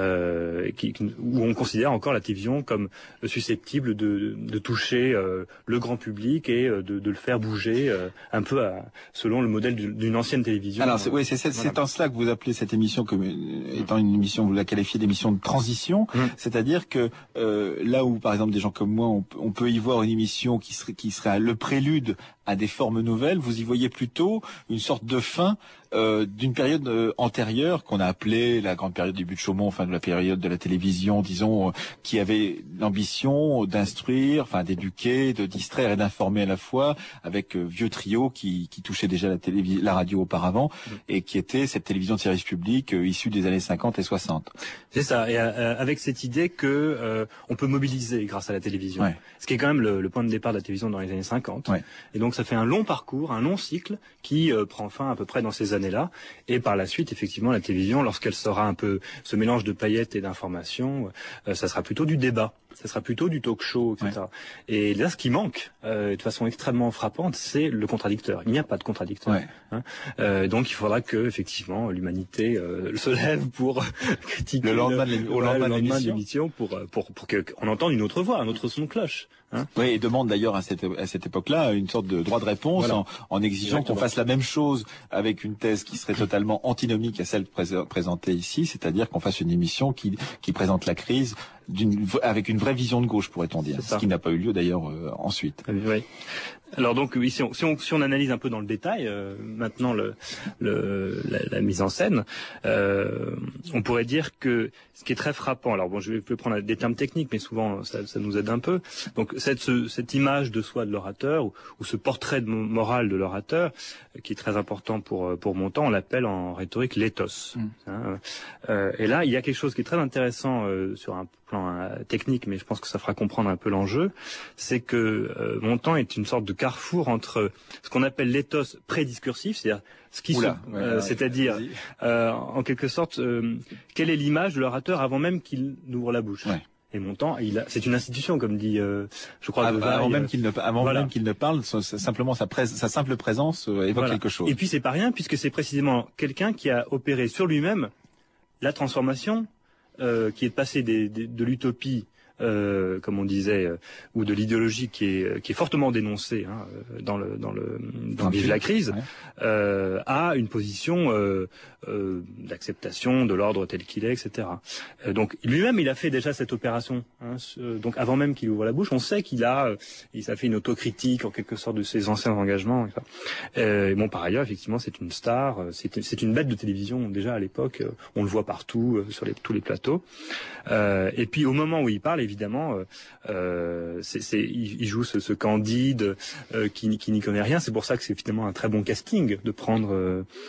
S17: euh, qui, où on considère encore la télévision comme susceptible de, de toucher euh, le grand public et de, de le faire bouger euh, un peu à, selon le modèle d'une ancienne télévision.
S3: Alors, c'est, oui, c'est, c'est, voilà. c'est en cela que vous appelez cette émission comme étant une émission, vous la qualifiez d'émission de transition, mmh. c'est-à-dire que euh, là où, par exemple, des gens comme moi, on, on peut y voir une émission qui serait, qui serait le prélude à des formes nouvelles, vous y voyez plutôt une sorte de fin euh, d'une période euh, antérieure qu'on a appelée la grande période du but de Chaumont, enfin de la période de la télévision, disons, euh, qui avait l'ambition d'instruire, enfin d'éduquer, de distraire et d'informer à la fois, avec euh, vieux trio qui, qui touchait déjà la, télévis- la radio auparavant mmh. et qui était cette télévision de service public euh, issue des années cinquante et soixante.
S17: C'est ça, et euh, avec cette idée que euh, on peut mobiliser grâce à la télévision, ouais. ce qui est quand même le, le point de départ de la télévision dans les années cinquante. Ouais. Et donc ça fait un long parcours, un long cycle qui euh, prend fin à peu près dans ces années-là. Et par la suite, effectivement, la télévision, lorsqu'elle sera un peu ce mélange de paillettes et d'informations, euh, ça sera plutôt du débat. Ça sera plutôt du talk show, et cetera. Ouais. Et là, ce qui manque, euh, de façon extrêmement frappante, c'est le contradicteur. Il n'y a pas de contradicteur. Ouais. Hein euh, donc, il faudra que, effectivement, l'humanité euh, se lève pour critiquer
S3: le lendemain de,
S17: le, au lendemain le lendemain de l'émission, pour pour pour qu'on entende une autre voix, un autre son de cloche. Hein
S3: oui, et demande d'ailleurs à cette à cette époque-là une sorte de droit de réponse voilà. en, en exigeant Exactement. qu'on fasse la même chose avec une thèse qui serait totalement antinomique à celle pré- présentée ici, c'est-à-dire qu'on fasse une émission qui qui présente la crise d'une avec une vraie vision de gauche, pourrait-on dire, ce qui n'a pas eu lieu d'ailleurs euh, ensuite.
S17: Oui. Alors donc oui, si on, si on, si on analyse un peu dans le détail euh, maintenant le, le la, la mise en scène, euh, on pourrait dire que ce qui est très frappant. Alors bon, je vais prendre des termes techniques, mais souvent ça, ça nous aide un peu. Donc cette ce, cette image de soi de l'orateur ou, ou ce portrait de moral de l'orateur euh, qui est très important pour pour Montand, on l'appelle en rhétorique l'éthos. Mmh. Hein, euh, et là, il y a quelque chose qui est très intéressant euh, sur un plan euh, technique, mais je pense que ça fera comprendre un peu l'enjeu, c'est que euh, Montand est une sorte de carrefour entre ce qu'on appelle l'éthos prédiscursif, c'est-à-dire ce qui
S3: Oula,
S17: se,
S3: ouais,
S17: euh,
S3: ouais,
S17: c'est-à-dire euh, en quelque sorte euh, quelle est l'image de l'orateur avant même qu'il n'ouvre la bouche.
S3: Ouais.
S17: Et Montand, il a, c'est une institution, comme dit, euh, je crois.
S3: Ah,
S17: Devaille,
S3: avant même
S17: euh,
S3: qu'il ne, avant
S17: voilà.
S3: même qu'il ne parle, sa, simplement sa, prés- sa simple présence euh, évoque
S17: voilà.
S3: quelque chose.
S17: Et puis c'est pas rien, puisque c'est précisément quelqu'un qui a opéré sur lui-même la transformation, euh, qui est de passer des, des, de l'utopie. Euh, comme on disait, euh, ou de l'idéologie qui est qui est fortement dénoncée hein, dans le dans le dans Vive la crise, ouais. euh, à une position euh, euh, d'acceptation de l'ordre tel qu'il est, et cetera. Euh, donc lui-même, il a fait déjà cette opération. Hein, ce, donc avant même qu'il ouvre la bouche, on sait qu'il a, euh, il a fait une autocritique en quelque sorte de ses anciens engagements. Et, euh, et bon, par ailleurs, effectivement, c'est une star, c'est c'est une bête de télévision déjà à l'époque. Euh, on le voit partout euh, sur les, tous les plateaux. Euh, et puis au moment où il parle, évidemment, euh, c'est, c'est, il, il joue ce, ce Candide euh, qui, qui n'y connaît rien. C'est pour ça que c'est finalement un très bon casting de prendre euh,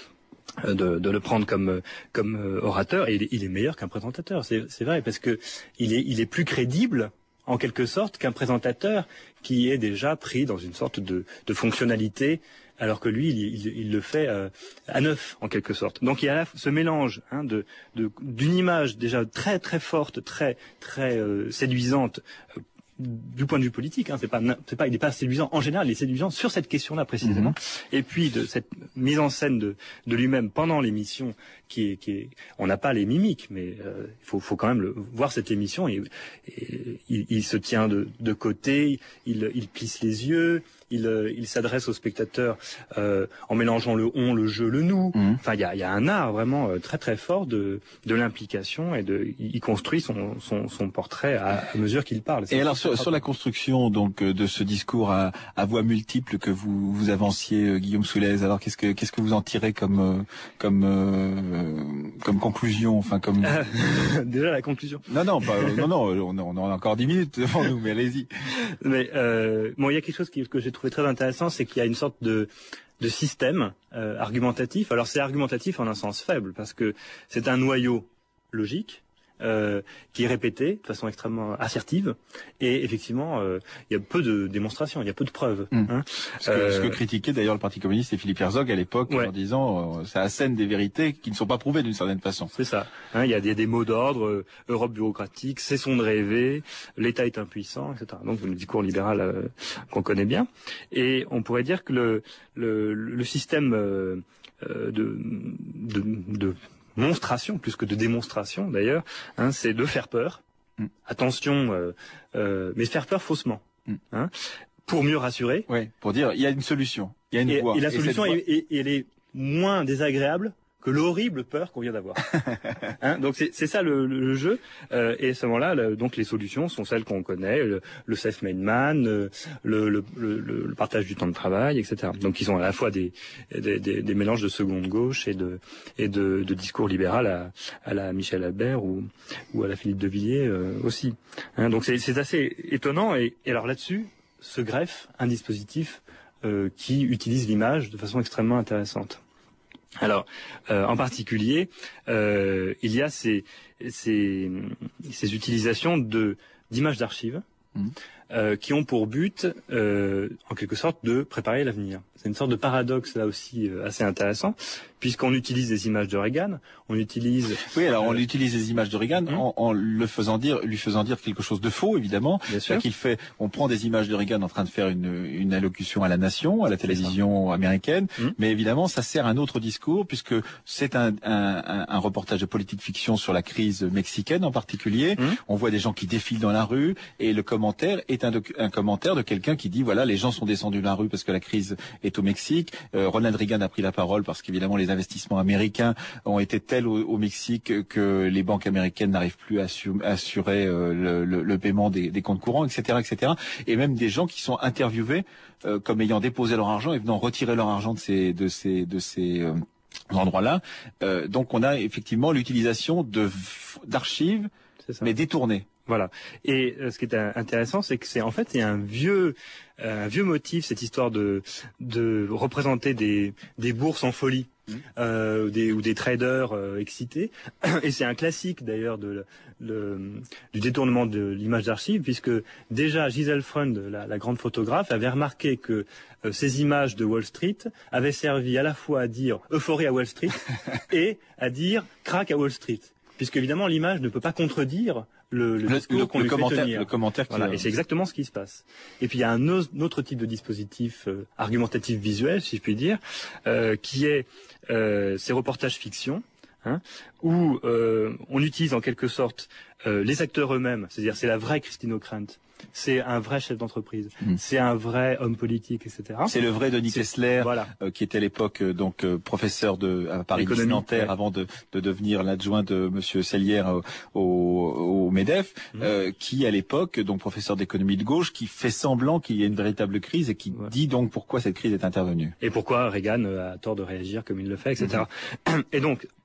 S17: De, de le prendre comme comme orateur, et il est, il est meilleur qu'un présentateur, c'est, c'est vrai, parce que il est il est plus crédible en quelque sorte qu'un présentateur qui est déjà pris dans une sorte de, de fonctionnalité, alors que lui il, il, il le fait euh, à neuf en quelque sorte. Donc il y a là ce mélange hein, de, de d'une image déjà très très forte, très très euh, séduisante. Euh, du point de vue politique, hein, c'est pas, c'est pas, il n'est pas séduisant en général, il est séduisant sur cette question-là précisément. Mmh. Et puis de cette mise en scène de, de lui-même pendant l'émission, qui est, qui est, on n'a pas les mimiques, mais euh, il faut, faut quand même le, voir cette émission. Et, et, il, il se tient de, de côté, il, il plisse les yeux, il, il s'adresse aux spectateurs euh, en mélangeant le on, le je, le nous. Mmh. Enfin, il y a, y a un art vraiment euh, très très fort de, de l'implication et de, il construit son, son, son portrait à, à mesure qu'il parle. C'est
S15: et alors sur, sur la construction donc de ce discours à, à voix multiples que vous, vous avanciez, Guillaume Soulez, alors qu'est-ce que qu'est-ce que vous en tirez comme comme euh, comme conclusion, enfin comme
S17: déjà la conclusion.
S15: Non non pas, non non on a, on a encore dix minutes devant nous, mais allez-y.
S17: Mais euh, bon, il y a quelque chose qui, que j'ai trouvé très intéressant, c'est qu'il y a une sorte de de système euh, argumentatif. Alors c'est argumentatif en un sens faible parce que c'est un noyau logique. Euh, qui est répété de façon extrêmement assertive, et effectivement euh, il y a peu de démonstrations, il y a peu de preuves. Mmh. Hein.
S15: Ce, que, euh, ce que critiquait d'ailleurs le Parti communiste et Philippe Herzog à l'époque, ouais. en disant euh, ça assène des vérités qui ne sont pas prouvées d'une certaine façon.
S17: C'est ça. Hein, il y a des, des mots d'ordre, euh, Europe bureaucratique, cessons de rêver, l'État est impuissant, et cetera. Donc le discours libéral euh, qu'on connaît bien. Et on pourrait dire que le le, le système euh, de, de, de monstration, plus que de démonstration d'ailleurs, hein, c'est de faire peur. Mm. Attention, euh, euh, mais faire peur faussement, mm. hein, pour mieux rassurer.
S15: Oui, pour dire il y a une solution, il y a une
S17: et,
S15: voie.
S17: Et la solution,
S15: et,
S17: voie... et, et elle est moins désagréable que l'horrible peur qu'on vient d'avoir. Hein, donc c'est, c'est ça le, le jeu. Euh, et à ce moment-là, le, donc les solutions sont celles qu'on connaît, le, le self-made man, le, le, le, le partage du temps de travail, et cetera. Donc ils sont à la fois des, des, des, des mélanges de seconde gauche et de, et de, de discours libéral à, à la Michel Albert ou, ou à la Philippe de Villiers euh, aussi. Hein, donc c'est, c'est assez étonnant. Et, et alors là-dessus se greffe un dispositif euh, qui utilise l'image de façon extrêmement intéressante. Alors, euh, en particulier, euh, il y a ces, ces, ces utilisations de d'images d'archives mmh. euh, qui ont pour but, euh, en quelque sorte, de préparer l'avenir. C'est une sorte de paradoxe là aussi euh, assez intéressant, puisqu'on utilise des images de Reagan, on utilise.
S15: Oui, alors on euh, utilise des images de Reagan mmh. en, en le faisant dire, lui faisant dire quelque chose de faux, évidemment.
S17: Bien sûr.
S15: Qu'il fait, on prend des images de Reagan en train de faire une, une allocution à la nation, à la télévision américaine, mmh. mais évidemment ça sert un autre discours puisque c'est un, un, un, un reportage de politique fiction sur la crise mexicaine en particulier. Mmh. On voit des gens qui défilent dans la rue et le commentaire est un, doc, un commentaire de quelqu'un qui dit voilà les gens sont descendus dans la rue parce que la crise est au Mexique. Euh, Ronald Reagan a pris la parole parce qu'évidemment les investissements américains ont été tels au, au Mexique que les banques américaines n'arrivent plus à assurer, assurer euh, le, le, le paiement des, des comptes courants, et cetera, et cetera. Et même des gens qui sont interviewés euh, comme ayant déposé leur argent et venant retirer leur argent de ces de ces de ces euh, endroits-là. Euh, donc on a effectivement l'utilisation de d'archives, mais détournées.
S17: Voilà. Et euh, ce qui est intéressant, c'est que c'est en fait c'est un vieux un vieux motif, cette histoire de de représenter des des bourses en folie. Euh, ou, des, ou des traders euh, excités, et c'est un classique d'ailleurs de, le, du détournement de l'image d'archives, puisque déjà Gisèle Freund, la, la grande photographe, avait remarqué que euh, ces images de Wall Street avaient servi à la fois à dire euphorie à Wall Street et à dire crack à Wall Street, puisque évidemment l'image ne peut pas contredire le, le,
S15: le,
S17: discours
S15: le,
S17: qu'on
S15: le
S17: lui
S15: commentaire,
S17: fait tenir.
S15: Le commentaire qui
S17: voilà, et c'est exactement ce qui se passe. Et puis il y a un autre type de dispositif euh, argumentatif visuel, si je puis dire, euh, qui est euh, ces reportages fiction, hein, où euh, on utilise en quelque sorte euh, les acteurs eux-mêmes, c'est-à-dire c'est la vraie Christine Ockrent. C'est un vrai chef d'entreprise, mmh. c'est un vrai homme politique, et cetera.
S15: C'est le vrai Denis Kessler,
S17: voilà.
S15: euh, qui était à l'époque euh, donc euh, professeur de à Paris Nanterre, ouais. avant de, de devenir l'adjoint de Monsieur Sellière euh, au, au MEDEF, mmh. euh, qui à l'époque donc professeur d'économie de gauche, qui fait semblant qu'il y a une véritable crise et qui ouais. dit donc pourquoi cette crise est intervenue.
S17: Et pourquoi Reagan a tort de réagir comme il le fait, et cetera. Mmh. Et donc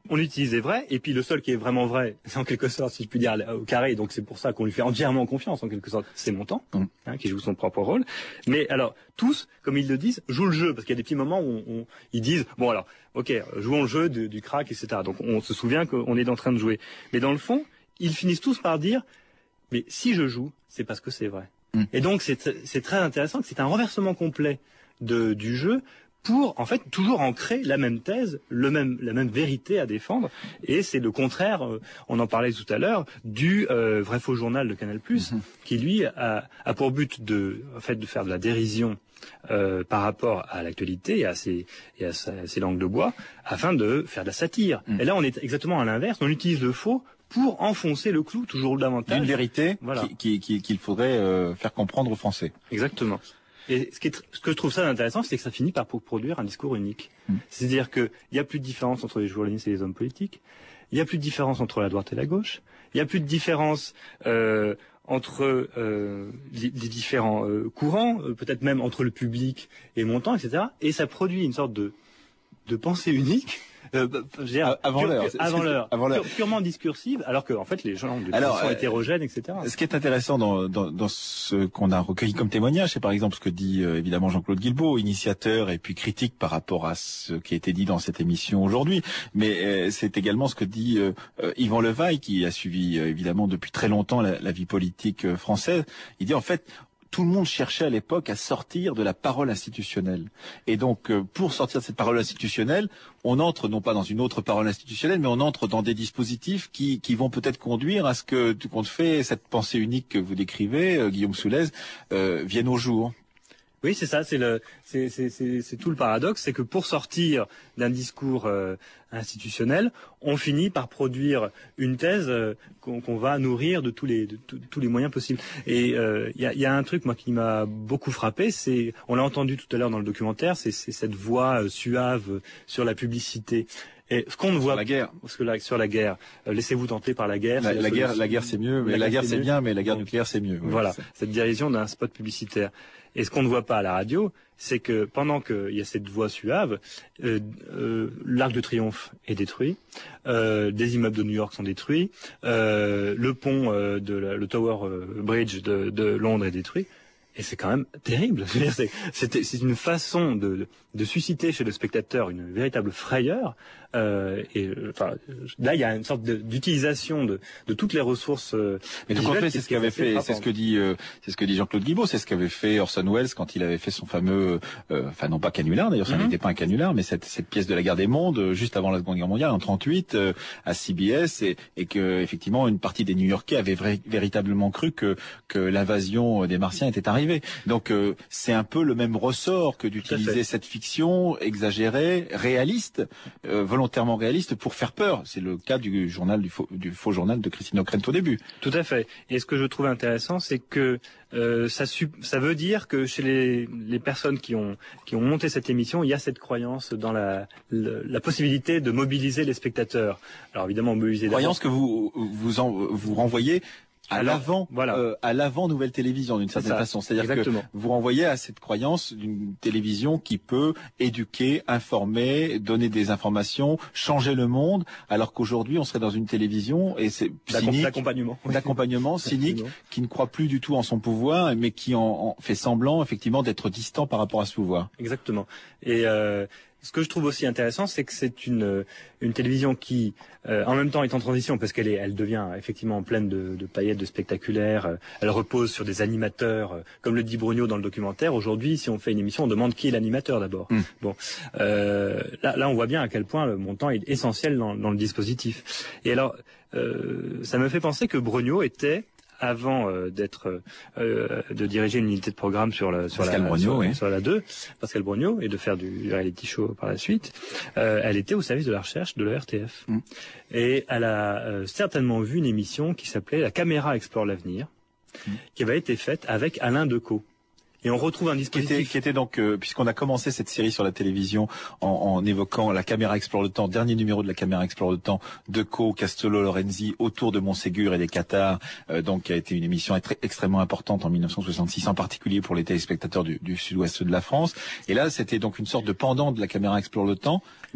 S17: On utilise les vrais, et puis le seul qui est vraiment vrai, c'est en quelque sorte, si je puis dire, au carré, donc c'est pour ça qu'on lui fait entièrement confiance, en quelque sorte, c'est Montand, mmh. hein, qui joue son propre rôle. Mais alors, tous, comme ils le disent, jouent le jeu, parce qu'il y a des petits moments où on, on, ils disent, bon alors, ok, jouons le jeu du, du crack, et cetera. Donc on se souvient qu'on est en train de jouer. Mais dans le fond, ils finissent tous par dire, mais si je joue, c'est parce que c'est vrai. Mmh. Et donc c'est, c'est très intéressant, que c'est un renversement complet de, du jeu, pour, en fait, toujours ancrer la même thèse, le même, la même vérité à défendre. Et c'est le contraire, euh, on en parlait tout à l'heure, du euh, vrai faux journal de Canal+, mm-hmm. qui lui a, a pour but de, en fait, de faire de la dérision euh, par rapport à l'actualité et à ses, et à, sa, à ses langues de bois, afin de faire de la satire. Mm. Et là, on est exactement à l'inverse, on utilise le faux pour enfoncer le clou toujours davantage.
S3: D'une vérité
S17: voilà.
S3: qui, qui, qu'il faudrait euh, faire comprendre aux Français.
S17: Exactement. Et ce, qui est, ce que je trouve ça intéressant, c'est que ça finit par produire un discours unique. Mmh. C'est-à-dire qu'il n'y a plus de différence entre les journalistes et les hommes politiques. Il n'y a plus de différence entre la droite et la gauche. Il n'y a plus de différence euh, entre euh, les, les différents euh, courants, euh, peut-être même entre le public et Montand, et cetera. Et ça produit une sorte de, de pensée unique. Euh, dire, avant
S3: pure,
S17: l'heure,
S3: pure,
S17: avant l'heure,
S3: avant l'heure,
S17: pure, purement discursive, alors que en fait les gens de
S3: alors,
S17: sont
S3: euh,
S17: hétérogènes, et cetera.
S3: Ce qui est intéressant dans, dans, dans ce qu'on a recueilli comme témoignage, c'est par exemple ce que dit euh, évidemment Jean-Claude Guilbault, initiateur et puis critique par rapport à ce qui a été dit dans cette émission aujourd'hui, mais euh, c'est également ce que dit euh, euh, Yvan Levaille, qui a suivi euh, évidemment depuis très longtemps la, la vie politique euh, française. Il dit en fait, tout le monde cherchait à l'époque à sortir de la parole institutionnelle. Et donc, euh, pour sortir de cette parole institutionnelle, on entre non pas dans une autre parole institutionnelle, mais on entre dans des dispositifs qui, qui vont peut-être conduire à ce que, tout compte fait, cette pensée unique que vous décrivez, euh, Guillaume Soulez, euh, vienne au jour.
S17: Oui, c'est ça, c'est le, c'est, c'est, c'est, c'est tout le paradoxe, c'est que pour sortir d'un discours euh, institutionnel, on finit par produire une thèse euh, qu'on, qu'on va nourrir de tous les, de tout, tous les moyens possibles. Et il euh, y, a, y a un truc moi qui m'a beaucoup frappé, c'est, on l'a entendu tout à l'heure dans le documentaire, c'est, c'est cette voix euh, suave sur la publicité. Et ce qu'on ne voit,
S3: sur la guerre,
S17: parce que là, sur la guerre, euh, laissez-vous tenter par la guerre.
S3: La,
S17: la,
S3: la guerre, la guerre c'est mieux, mais la, la guerre c'est bien, mais la guerre nucléaire c'est mieux. Oui,
S17: voilà,
S3: c'est...
S17: cette dérision d'un spot publicitaire. Et ce qu'on ne voit pas à la radio, c'est que pendant qu'il y a cette voix suave, euh, euh, l'Arc de Triomphe est détruit, euh, des immeubles de New York sont détruits, euh, le pont euh, de la, le Tower Bridge de, de Londres est détruit. Et c'est quand même terrible. C'est, c'est, c'est une façon de, de susciter chez le spectateur une véritable frayeur. Euh, et enfin, là, il y a une sorte de, d'utilisation de, de toutes les ressources. Euh,
S3: Mais tout compte fait, c'est ce qu'avait fait, c'est ce que dit, euh, c'est ce que dit Jean-Claude Guilbault, c'est ce qu'avait fait Orson Welles quand il avait fait son fameux, euh, enfin non pas canular, d'ailleurs, ça mm-hmm. n'était pas un canular, mais cette, cette pièce de la guerre des mondes, euh, juste avant la Seconde Guerre mondiale, en trente-huit, euh, à C B S, et, et que effectivement une partie des New-Yorkais avait vrai, véritablement cru que que l'invasion des Martiens était arrivée. Donc euh, c'est un peu le même ressort que d'utiliser cette fiction exagérée, réaliste, euh, volontairement réaliste pour faire peur. C'est le cas du journal du faux, du faux journal de Christine O'Krent au début.
S17: Tout à fait. Et ce que je trouve intéressant, c'est que euh, ça, ça veut dire que chez les, les personnes qui ont qui ont monté cette émission, il y a cette croyance dans la la, la possibilité de mobiliser les spectateurs. Alors évidemment, mobiliser.
S3: Croyance que vous vous en, vous renvoyez à Alors, l'avant, voilà. euh, à l'avant Nouvelle Télévision d'une certaine façon. C'est-à-dire Exactement. que vous renvoyez à cette croyance d'une télévision qui peut éduquer, informer, donner des informations, changer le monde, alors qu'aujourd'hui on serait dans une télévision et c'est cynique,
S17: d'accompagnement,
S3: d'accompagnement cynique, qui ne croit plus du tout en son pouvoir, mais qui en, en fait semblant effectivement d'être distant par rapport à ce pouvoir.
S17: Exactement. Et euh, ce que je trouve aussi intéressant, c'est que c'est une une télévision qui, euh, en même temps, est en transition parce qu'elle est, elle devient effectivement pleine de, de paillettes, de spectaculaires. Euh, elle repose sur des animateurs, euh, comme le dit Brugnot dans le documentaire. Aujourd'hui, si on fait une émission, on demande qui est l'animateur d'abord. Mm. Bon, euh, là, là, on voit bien à quel point le montant est essentiel dans, dans le dispositif. Et alors, euh, ça me fait penser que Brugnot était avant euh, d'être euh, de diriger une unité de programme sur la sur
S3: Pascal
S17: la
S3: Brugnot,
S17: sur,
S3: oui.
S17: sur la deux, Pascal Brugnot, et de faire du reality show par la suite, euh, elle était au service de la recherche de la R T F. Mm. Et elle a euh, certainement vu une émission qui s'appelait La caméra explore l'avenir, mm. qui avait été faite avec Alain Decaux. Et on retrouve un dispositif
S3: qui était, qui était donc, euh, puisqu'on a commencé cette série sur la télévision en, en évoquant La caméra explore le temps, dernier numéro de La caméra explore le temps, Decaux, Castello, Lorenzi, autour de Montségur et des Qatars, euh, donc qui a été une émission très, extrêmement importante en mille neuf cent soixante-six, en particulier pour les téléspectateurs du, du sud-ouest de la France. Et là, c'était donc une sorte de pendant de La caméra explore le temps, mais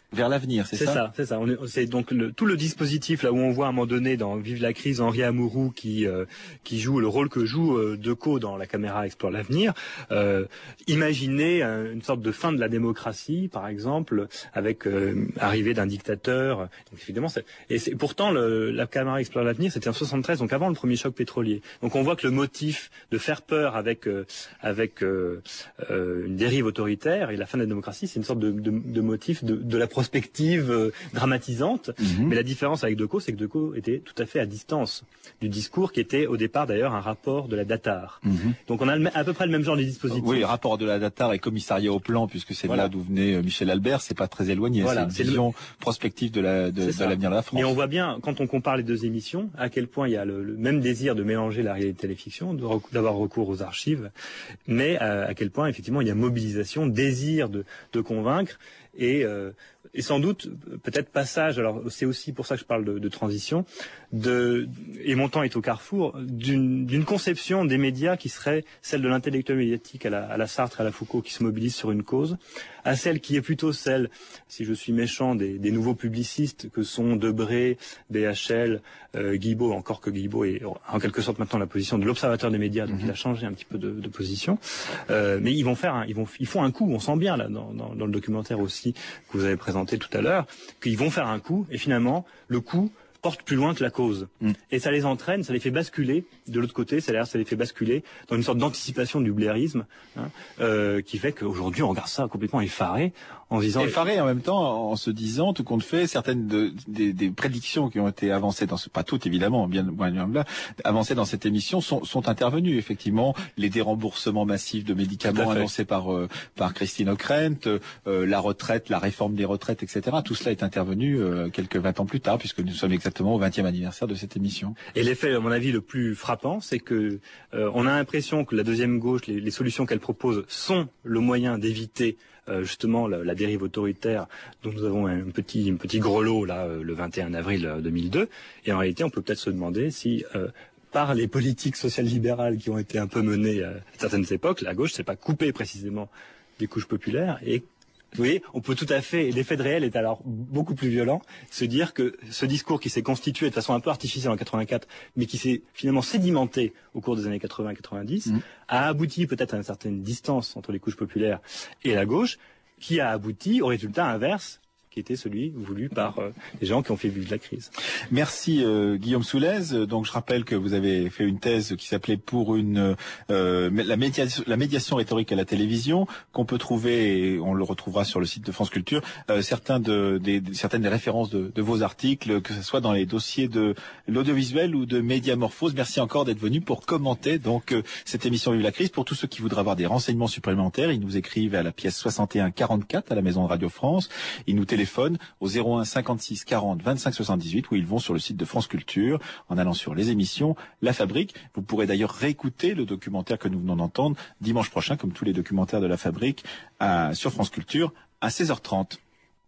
S3: vers l'avenir, c'est ça?
S17: C'est ça, c'est ça. On est, c'est donc le, tout le dispositif là où on voit à un moment donné dans Vive la crise Henri Amouroux qui euh, qui joue le rôle que joue euh, Decaux dans La caméra explore l'avenir. Euh, imaginez euh, une sorte de fin de la démocratie, par exemple, avec euh, arrivée d'un dictateur. Donc évidemment, c'est, et c'est pourtant le, La caméra explore l'avenir, c'était en soixante-treize, donc avant le premier choc pétrolier. Donc on voit que le motif de faire peur avec euh, avec euh, euh, une dérive autoritaire et la fin de la démocratie, c'est une sorte de, de, de motif de, de la prospective euh, dramatisante. Mm-hmm. Mais la différence avec Decaux, c'est que Decaux était tout à fait à distance du discours qui était au départ d'ailleurs un rapport de la Datar. Mm-hmm. Donc on a le, à peu près le même genre de dispositif.
S3: Oui, rapport de la Datar et commissariat au plan, puisque c'est voilà. là d'où venait Michel Albert, c'est pas très éloigné. Voilà, c'est une vision le... prospective de, la, de, de l'avenir de la France.
S17: Et on voit bien, quand on compare les deux émissions, à quel point il y a le, le même désir de mélanger la réalité et la fiction, de rec- d'avoir recours aux archives, mais à, à quel point effectivement il y a mobilisation, désir de, de convaincre. Et, euh, et sans doute, peut-être passage, alors c'est aussi pour ça que je parle de, de transition, de, et mon temps est au carrefour, d'une, d'une conception des médias qui serait celle de l'intellectuel médiatique à la, à la Sartre et à la Foucault qui se mobilise sur une cause, à celle qui est plutôt celle, si je suis méchant, des, des nouveaux publicistes que sont Debré, B H L, euh, Guilbault, encore que Guilbault est en quelque sorte maintenant la position de l'observateur des médias, donc mm-hmm. il a changé un petit peu de, de position. Euh, mais ils vont faire, un, ils vont, ils font un coup, on sent bien là dans, dans, dans le documentaire aussi que vous avez présenté tout à l'heure, qu'ils vont faire un coup et finalement le coup porte plus loin que la cause. Mm. Et ça les entraîne, ça les fait basculer de l'autre côté, c'est-à-dire ça les fait basculer dans une sorte d'anticipation du blairisme, hein, euh, qui fait qu'aujourd'hui on regarde ça complètement effaré, en se disant...
S3: Effaré en même temps, en se disant, tout compte fait, certaines de, des, des prédictions qui ont été avancées dans ce... Pas toutes évidemment, bien loin de là, avancées dans cette émission sont, sont intervenues, effectivement. Les déremboursements massifs de médicaments annoncés par, euh, par Christine Ockrent, euh, la retraite, la réforme des retraites, et cetera. Tout cela est intervenu euh, quelques vingt ans plus tard, puisque nous sommes exactement au vingtième anniversaire de cette émission.
S17: Et l'effet, à mon avis, le plus frappant, c'est que euh, on a l'impression que la deuxième gauche, les, les solutions qu'elle propose sont le moyen d'éviter euh, justement la, la dérive autoritaire dont nous avons un petit, un petit grelot là euh, le vingt et un avril deux mille deux. Et en réalité, on peut peut-être se demander si euh, par les politiques social-libérales qui ont été un peu menées à certaines époques, la gauche s'est pas coupée précisément des couches populaires et vous voyez, on peut tout à fait, et l'effet de réel est alors beaucoup plus violent, se dire que ce discours qui s'est constitué de façon un peu artificielle en quatre-vingt-quatre, mais qui s'est finalement sédimenté au cours des années quatre-vingts quatre-vingt-dix, mmh. a abouti peut-être à une certaine distance entre les couches populaires et la gauche, qui a abouti au résultat inverse, qui était celui voulu par euh, les gens qui ont fait vivre la crise.
S3: Merci euh, Guillaume Soulez. Donc je rappelle que vous avez fait une thèse qui s'appelait pour une euh, la, médiation, la médiation rhétorique à la télévision, qu'on peut trouver, et on le retrouvera sur le site de France Culture, euh, certains de, des, certaines des références de, de vos articles, que ce soit dans les dossiers de l'audiovisuel ou de Médiamorphose. Merci encore d'être venu pour commenter donc euh, cette émission Vive la crise. Pour tous ceux qui voudraient avoir des renseignements supplémentaires, ils nous écrivent à la pièce soixante et un quarante-quatre à la Maison de Radio France. Ils nous téléphone au zéro un cinquante-six quarante vingt-cinq soixante-dix-huit, où ils vont sur le site de France Culture en allant sur les émissions La Fabrique. Vous pourrez d'ailleurs réécouter le documentaire que nous venons d'entendre dimanche prochain, comme tous les documentaires de La Fabrique, à, sur France Culture à seize heures trente.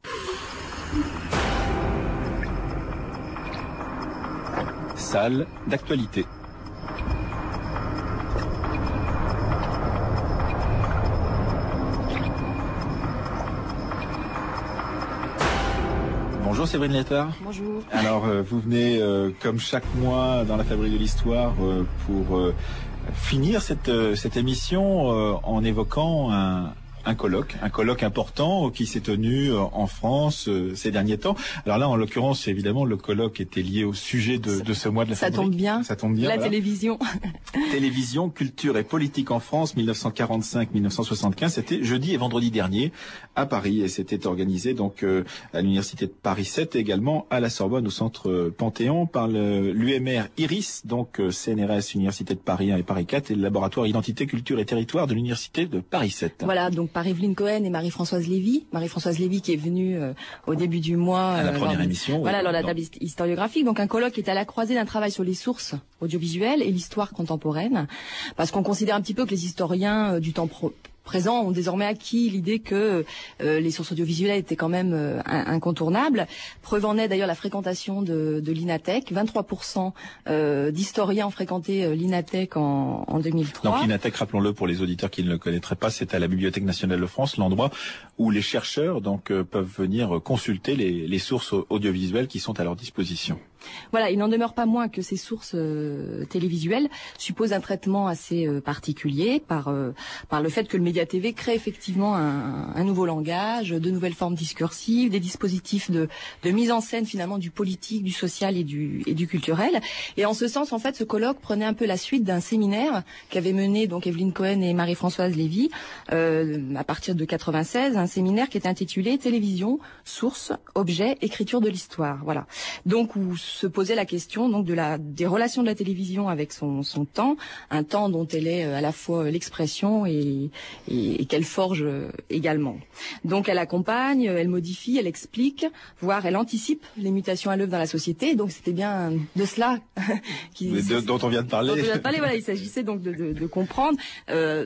S3: Salle d'actualité. Bonjour Séverine Létard.
S7: Bonjour.
S3: Alors euh, vous venez euh, comme chaque mois dans la Fabrique de l'Histoire euh, pour euh, finir cette, euh, cette émission euh, en évoquant un, un colloque, un colloque important qui s'est tenu euh, en France euh, ces derniers temps. Alors là, en l'occurrence, évidemment, le colloque était lié au sujet de, de ce mois de la
S7: Ça
S3: Fabrique.
S7: tombe bien.
S3: Ça tombe bien.
S7: La
S3: voilà.
S7: télévision.
S3: Télévision, culture et politique en France, mille neuf cent quarante-cinq à mille neuf cent soixante-quinze. C'était jeudi et vendredi dernier à Paris et c'était organisé donc euh, à l'université de Paris sept et également à la Sorbonne au centre euh, Panthéon par le, l'U M R IRIS, donc euh, C N R S, Université de Paris un et Paris quatre et le laboratoire Identité, Culture et Territoire de l'université de Paris sept.
S7: Voilà, donc par Evelyne Cohen et Marie-Françoise Lévy. Marie-Françoise Lévy qui est venue euh, au début du mois.
S3: À la
S7: euh,
S3: première
S7: lors,
S3: émission.
S7: Voilà,
S3: oui,
S7: lors de la
S3: non.
S7: table historiographique. Donc un colloque qui est à la croisée d'un travail sur les sources audiovisuelles et l'histoire contemporaine. Parce qu'on considère un petit peu que les historiens euh, du temps pro-
S13: présents ont désormais acquis l'idée que euh, les sources audiovisuelles étaient quand même euh, incontournables. Preuve en est d'ailleurs la fréquentation de, de l'Inatec. vingt-trois pour cent euh, d'historiens ont fréquenté euh, l'Inatec en, en deux mille trois.
S3: Donc l'Inatec, rappelons-le pour les auditeurs qui ne le connaîtraient pas, c'est à la Bibliothèque nationale de France, l'endroit où les chercheurs donc euh, peuvent venir consulter les, les sources audiovisuelles qui sont à leur disposition.
S13: Voilà, il n'en demeure pas moins que ces sources euh, télévisuelles supposent un traitement assez euh, particulier par euh, par le fait que le média T V crée effectivement un, un nouveau langage, de nouvelles formes discursives, des dispositifs de, de mise en scène finalement du politique, du social et du et du culturel. Et en ce sens, en fait, ce colloque prenait un peu la suite d'un séminaire qu'avaient mené donc Evelyne Cohen et Marie-Françoise Lévy euh, à partir de quatre-vingt-seize, un séminaire qui était intitulé Télévision, source, objet, écriture de l'histoire. Voilà. Donc où se posait la question donc de la des relations de la télévision avec son son temps, un temps dont elle est à la fois l'expression et et, et qu'elle forge également. Donc elle accompagne, elle modifie, elle explique, voire elle anticipe les mutations à l'œuvre dans la société. Donc c'était bien de cela qui,
S3: de, dont on vient de parler.
S13: Dont on vient de parler. Voilà, il s'agissait donc de, de, de comprendre. Euh,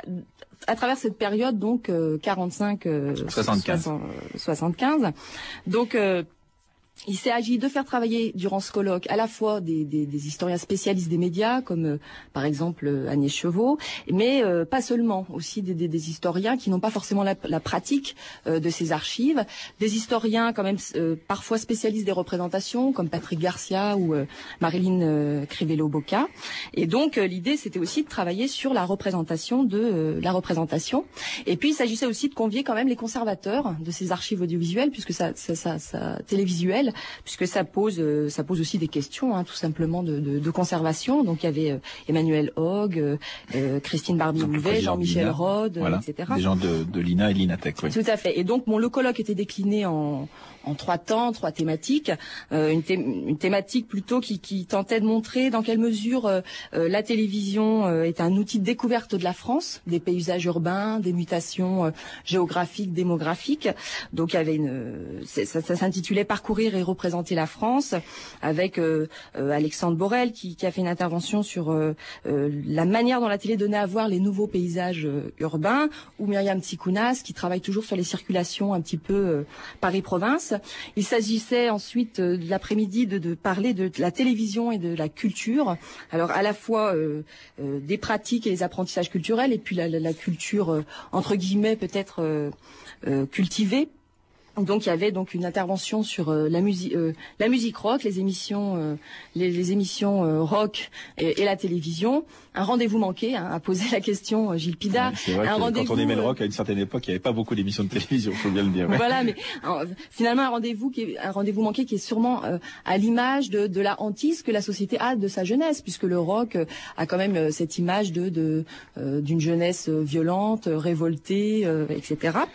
S13: à travers cette période donc euh, quarante-cinq euh,
S3: soixante-quinze.
S13: soixante-quinze. Donc euh, il s'est agi de faire travailler durant ce colloque à la fois des, des, des historiens spécialistes des médias, comme euh, par exemple euh, Agnès Chevaux, mais euh, pas seulement, aussi des, des, des historiens qui n'ont pas forcément la, la pratique euh, de ces archives, des historiens quand même euh, parfois spécialistes des représentations, comme Patrick Garcia ou euh, Marilyn euh, Crivello-Boca. Et donc euh, l'idée c'était aussi de travailler sur la représentation de euh, la représentation. Et puis il s'agissait aussi de convier quand même les conservateurs de ces archives audiovisuelles, puisque ça, ça, ça, ça télévisuel, puisque ça pose, euh, ça pose aussi des questions, hein, tout simplement de, de, de conservation. Donc il y avait euh, Emmanuel Hogg, euh, Christine Barbier-Houvet, Jean-Michel Rode,
S3: voilà,
S13: et cetera.
S3: Des gens de, de l'I N A et de l'Inatec. Oui.
S13: Tout à fait. Et donc bon, le colloque était décliné en en trois temps, trois thématiques. Euh, une, thé une thématique plutôt qui, qui tentait de montrer dans quelle mesure euh, euh, la télévision euh, est un outil de découverte de la France, des paysages urbains, des mutations euh, géographiques, démographiques. Donc il y avait une, ça, ça s'intitulait Parcourir et représenter la France, avec euh, euh, Alexandre Borel qui, qui a fait une intervention sur euh, euh, la manière dont la télé donnait à voir les nouveaux paysages euh, urbains, ou Myriam Tsikounas qui travaille toujours sur les circulations un petit peu euh, Paris-Province. Il s'agissait ensuite euh, de l'après-midi de, de parler de, de la télévision et de la culture. Alors à la fois euh, euh, des pratiques et des apprentissages culturels, et puis la, la, la culture euh, entre guillemets peut-être euh, euh, cultivée. Donc il y avait donc une intervention sur euh, la musique, euh, la musique rock, les émissions, euh, les, les émissions euh, rock et, et la télévision. Un rendez-vous manqué, hein, a posé la question euh, Gilles Pida.
S3: Ouais, c'est vrai
S13: un
S3: que quand on aimait le
S13: euh,
S3: rock à une certaine époque, il n'y avait pas beaucoup d'émissions de télévision, faut bien le dire. Ouais.
S13: Voilà, mais alors, finalement un rendez-vous qui est un rendez-vous manqué qui est sûrement euh, à l'image de, de la hantise que la société a de sa jeunesse, puisque le rock euh, a quand même euh, cette image de de euh, d'une jeunesse euh, violente, euh, révoltée, euh, et cetera.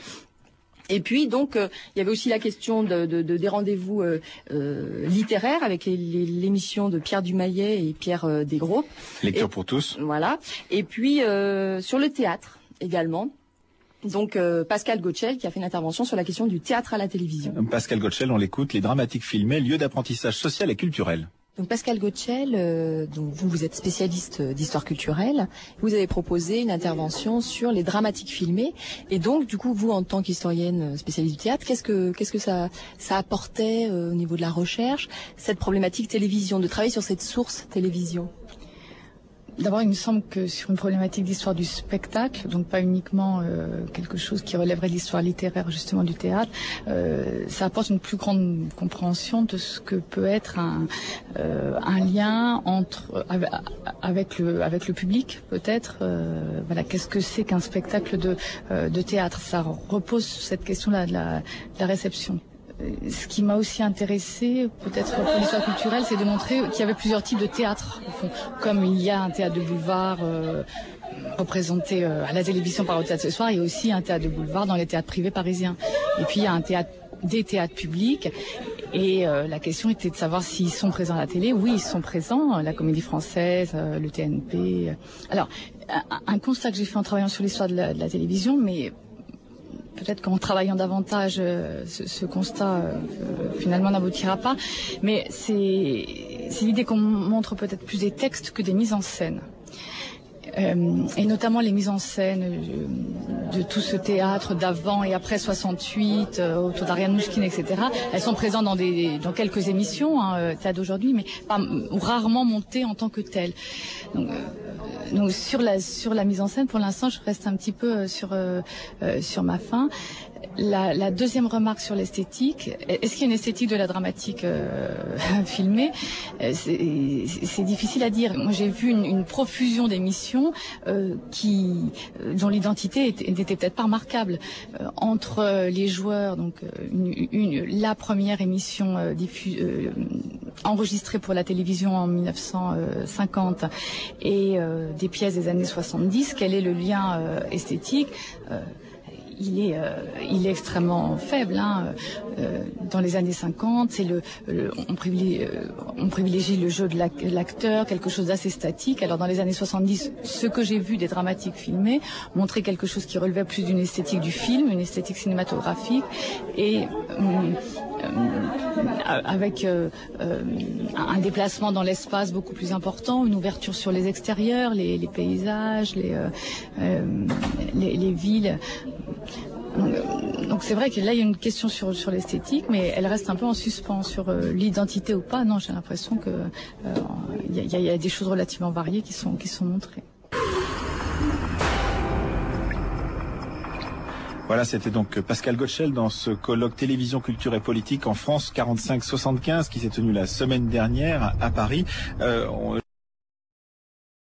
S13: Et puis donc euh, il y avait aussi la question de, de, de des rendez-vous euh, euh, littéraires avec l'émission de Pierre Dumayet et Pierre euh, Desgros.
S3: Lecture
S13: et,
S3: pour tous.
S13: Voilà. Et puis euh, sur le théâtre également. Donc euh, Pascal Gauchel qui a fait une intervention sur la question du théâtre à la télévision.
S3: Pascal Gauchel, on l'écoute, les dramatiques filmés, lieu d'apprentissage social et culturel.
S13: Donc Pascal Gauchel, euh, donc vous, vous êtes spécialiste d'histoire culturelle, vous avez proposé une intervention sur les dramatiques filmées, et donc du coup vous en tant qu'historienne spécialiste du théâtre, qu'est-ce que qu'est-ce que ça ça apportait euh, au niveau de la recherche, cette problématique télévision, de travailler sur cette source télévision?
S19: D'abord, il me semble que sur une problématique d'histoire du spectacle, donc pas uniquement euh, quelque chose qui relèverait de l'histoire littéraire justement du théâtre, euh, ça apporte une plus grande compréhension de ce que peut être un, euh, un lien entre avec le avec le public peut-être. Euh, voilà, qu'est-ce que c'est qu'un spectacle de euh, de théâtre? Ça repose sur cette question-là de la, de la réception. Ce qui m'a aussi intéressé, peut-être pour l'histoire culturelle, c'est de montrer qu'il y avait plusieurs types de théâtre, au fond. Comme il y a un théâtre de boulevard euh, représenté euh, à la télévision par le théâtre ce soir, il y a aussi un théâtre de boulevard dans les théâtres privés parisiens. Et puis il y a un théâtre, des théâtres publics. Et euh, la question était de savoir s'ils sont présents à la télé. Oui, ils sont présents, la Comédie Française, euh, le T N P. Alors, un, un constat que j'ai fait en travaillant sur l'histoire de la, de la télévision, mais peut-être qu'en travaillant davantage, euh, ce, ce constat euh, finalement n'aboutira pas. Mais c'est l'idée qu'on montre peut-être plus des textes que des mises en scène. Euh, et notamment les mises en scène euh, de tout ce théâtre d'avant et après soixante-huit, euh, autour d'Ariane Mouchkine, et cetera. Elles sont présentes dans, des, dans quelques émissions, hein, théâtre d'aujourd'hui, mais pas, ou rarement montées en tant que telles. Donc, euh, donc sur la sur la mise en scène, pour l'instant, je reste un petit peu sur euh, euh, sur ma faim. La, la deuxième remarque sur l'esthétique, est-ce qu'il y a une esthétique de la dramatique euh, filmée? C'est, c'est difficile à dire. Moi, j'ai vu une, une profusion d'émissions euh, qui, dont l'identité était, n'était peut-être pas remarquable. Euh, entre les joueurs, donc une, une, la première émission euh, diffus, euh, enregistrée pour la télévision en mille neuf cent cinquante et euh, des pièces des années soixante-dix, quel est le lien euh, esthétique? euh, Il est, euh, il est extrêmement faible. Hein. Euh, dans les années cinquante, c'est le, le on, privilégie, euh, on privilégie le jeu de l'acteur, quelque chose d'assez statique. Alors dans les années soixante-dix, ce que j'ai vu des dramatiques filmés montrait quelque chose qui relevait plus d'une esthétique du film, une esthétique cinématographique, et euh, euh, avec euh, euh, un déplacement dans l'espace beaucoup plus important, une ouverture sur les extérieurs, les, les paysages, les, euh, euh, les, les villes. Donc c'est vrai que là il y a une question sur sur l'esthétique, mais elle reste un peu en suspens sur euh, l'identité ou pas. Non, j'ai l'impression que il euh, y, y, y a des choses relativement variées qui sont qui sont montrées.
S3: Voilà, c'était donc Pascal Gottschell dans ce colloque Télévision, Culture et Politique en France quarante-cinq soixante-quinze qui s'est tenu la semaine dernière à Paris. Euh, on,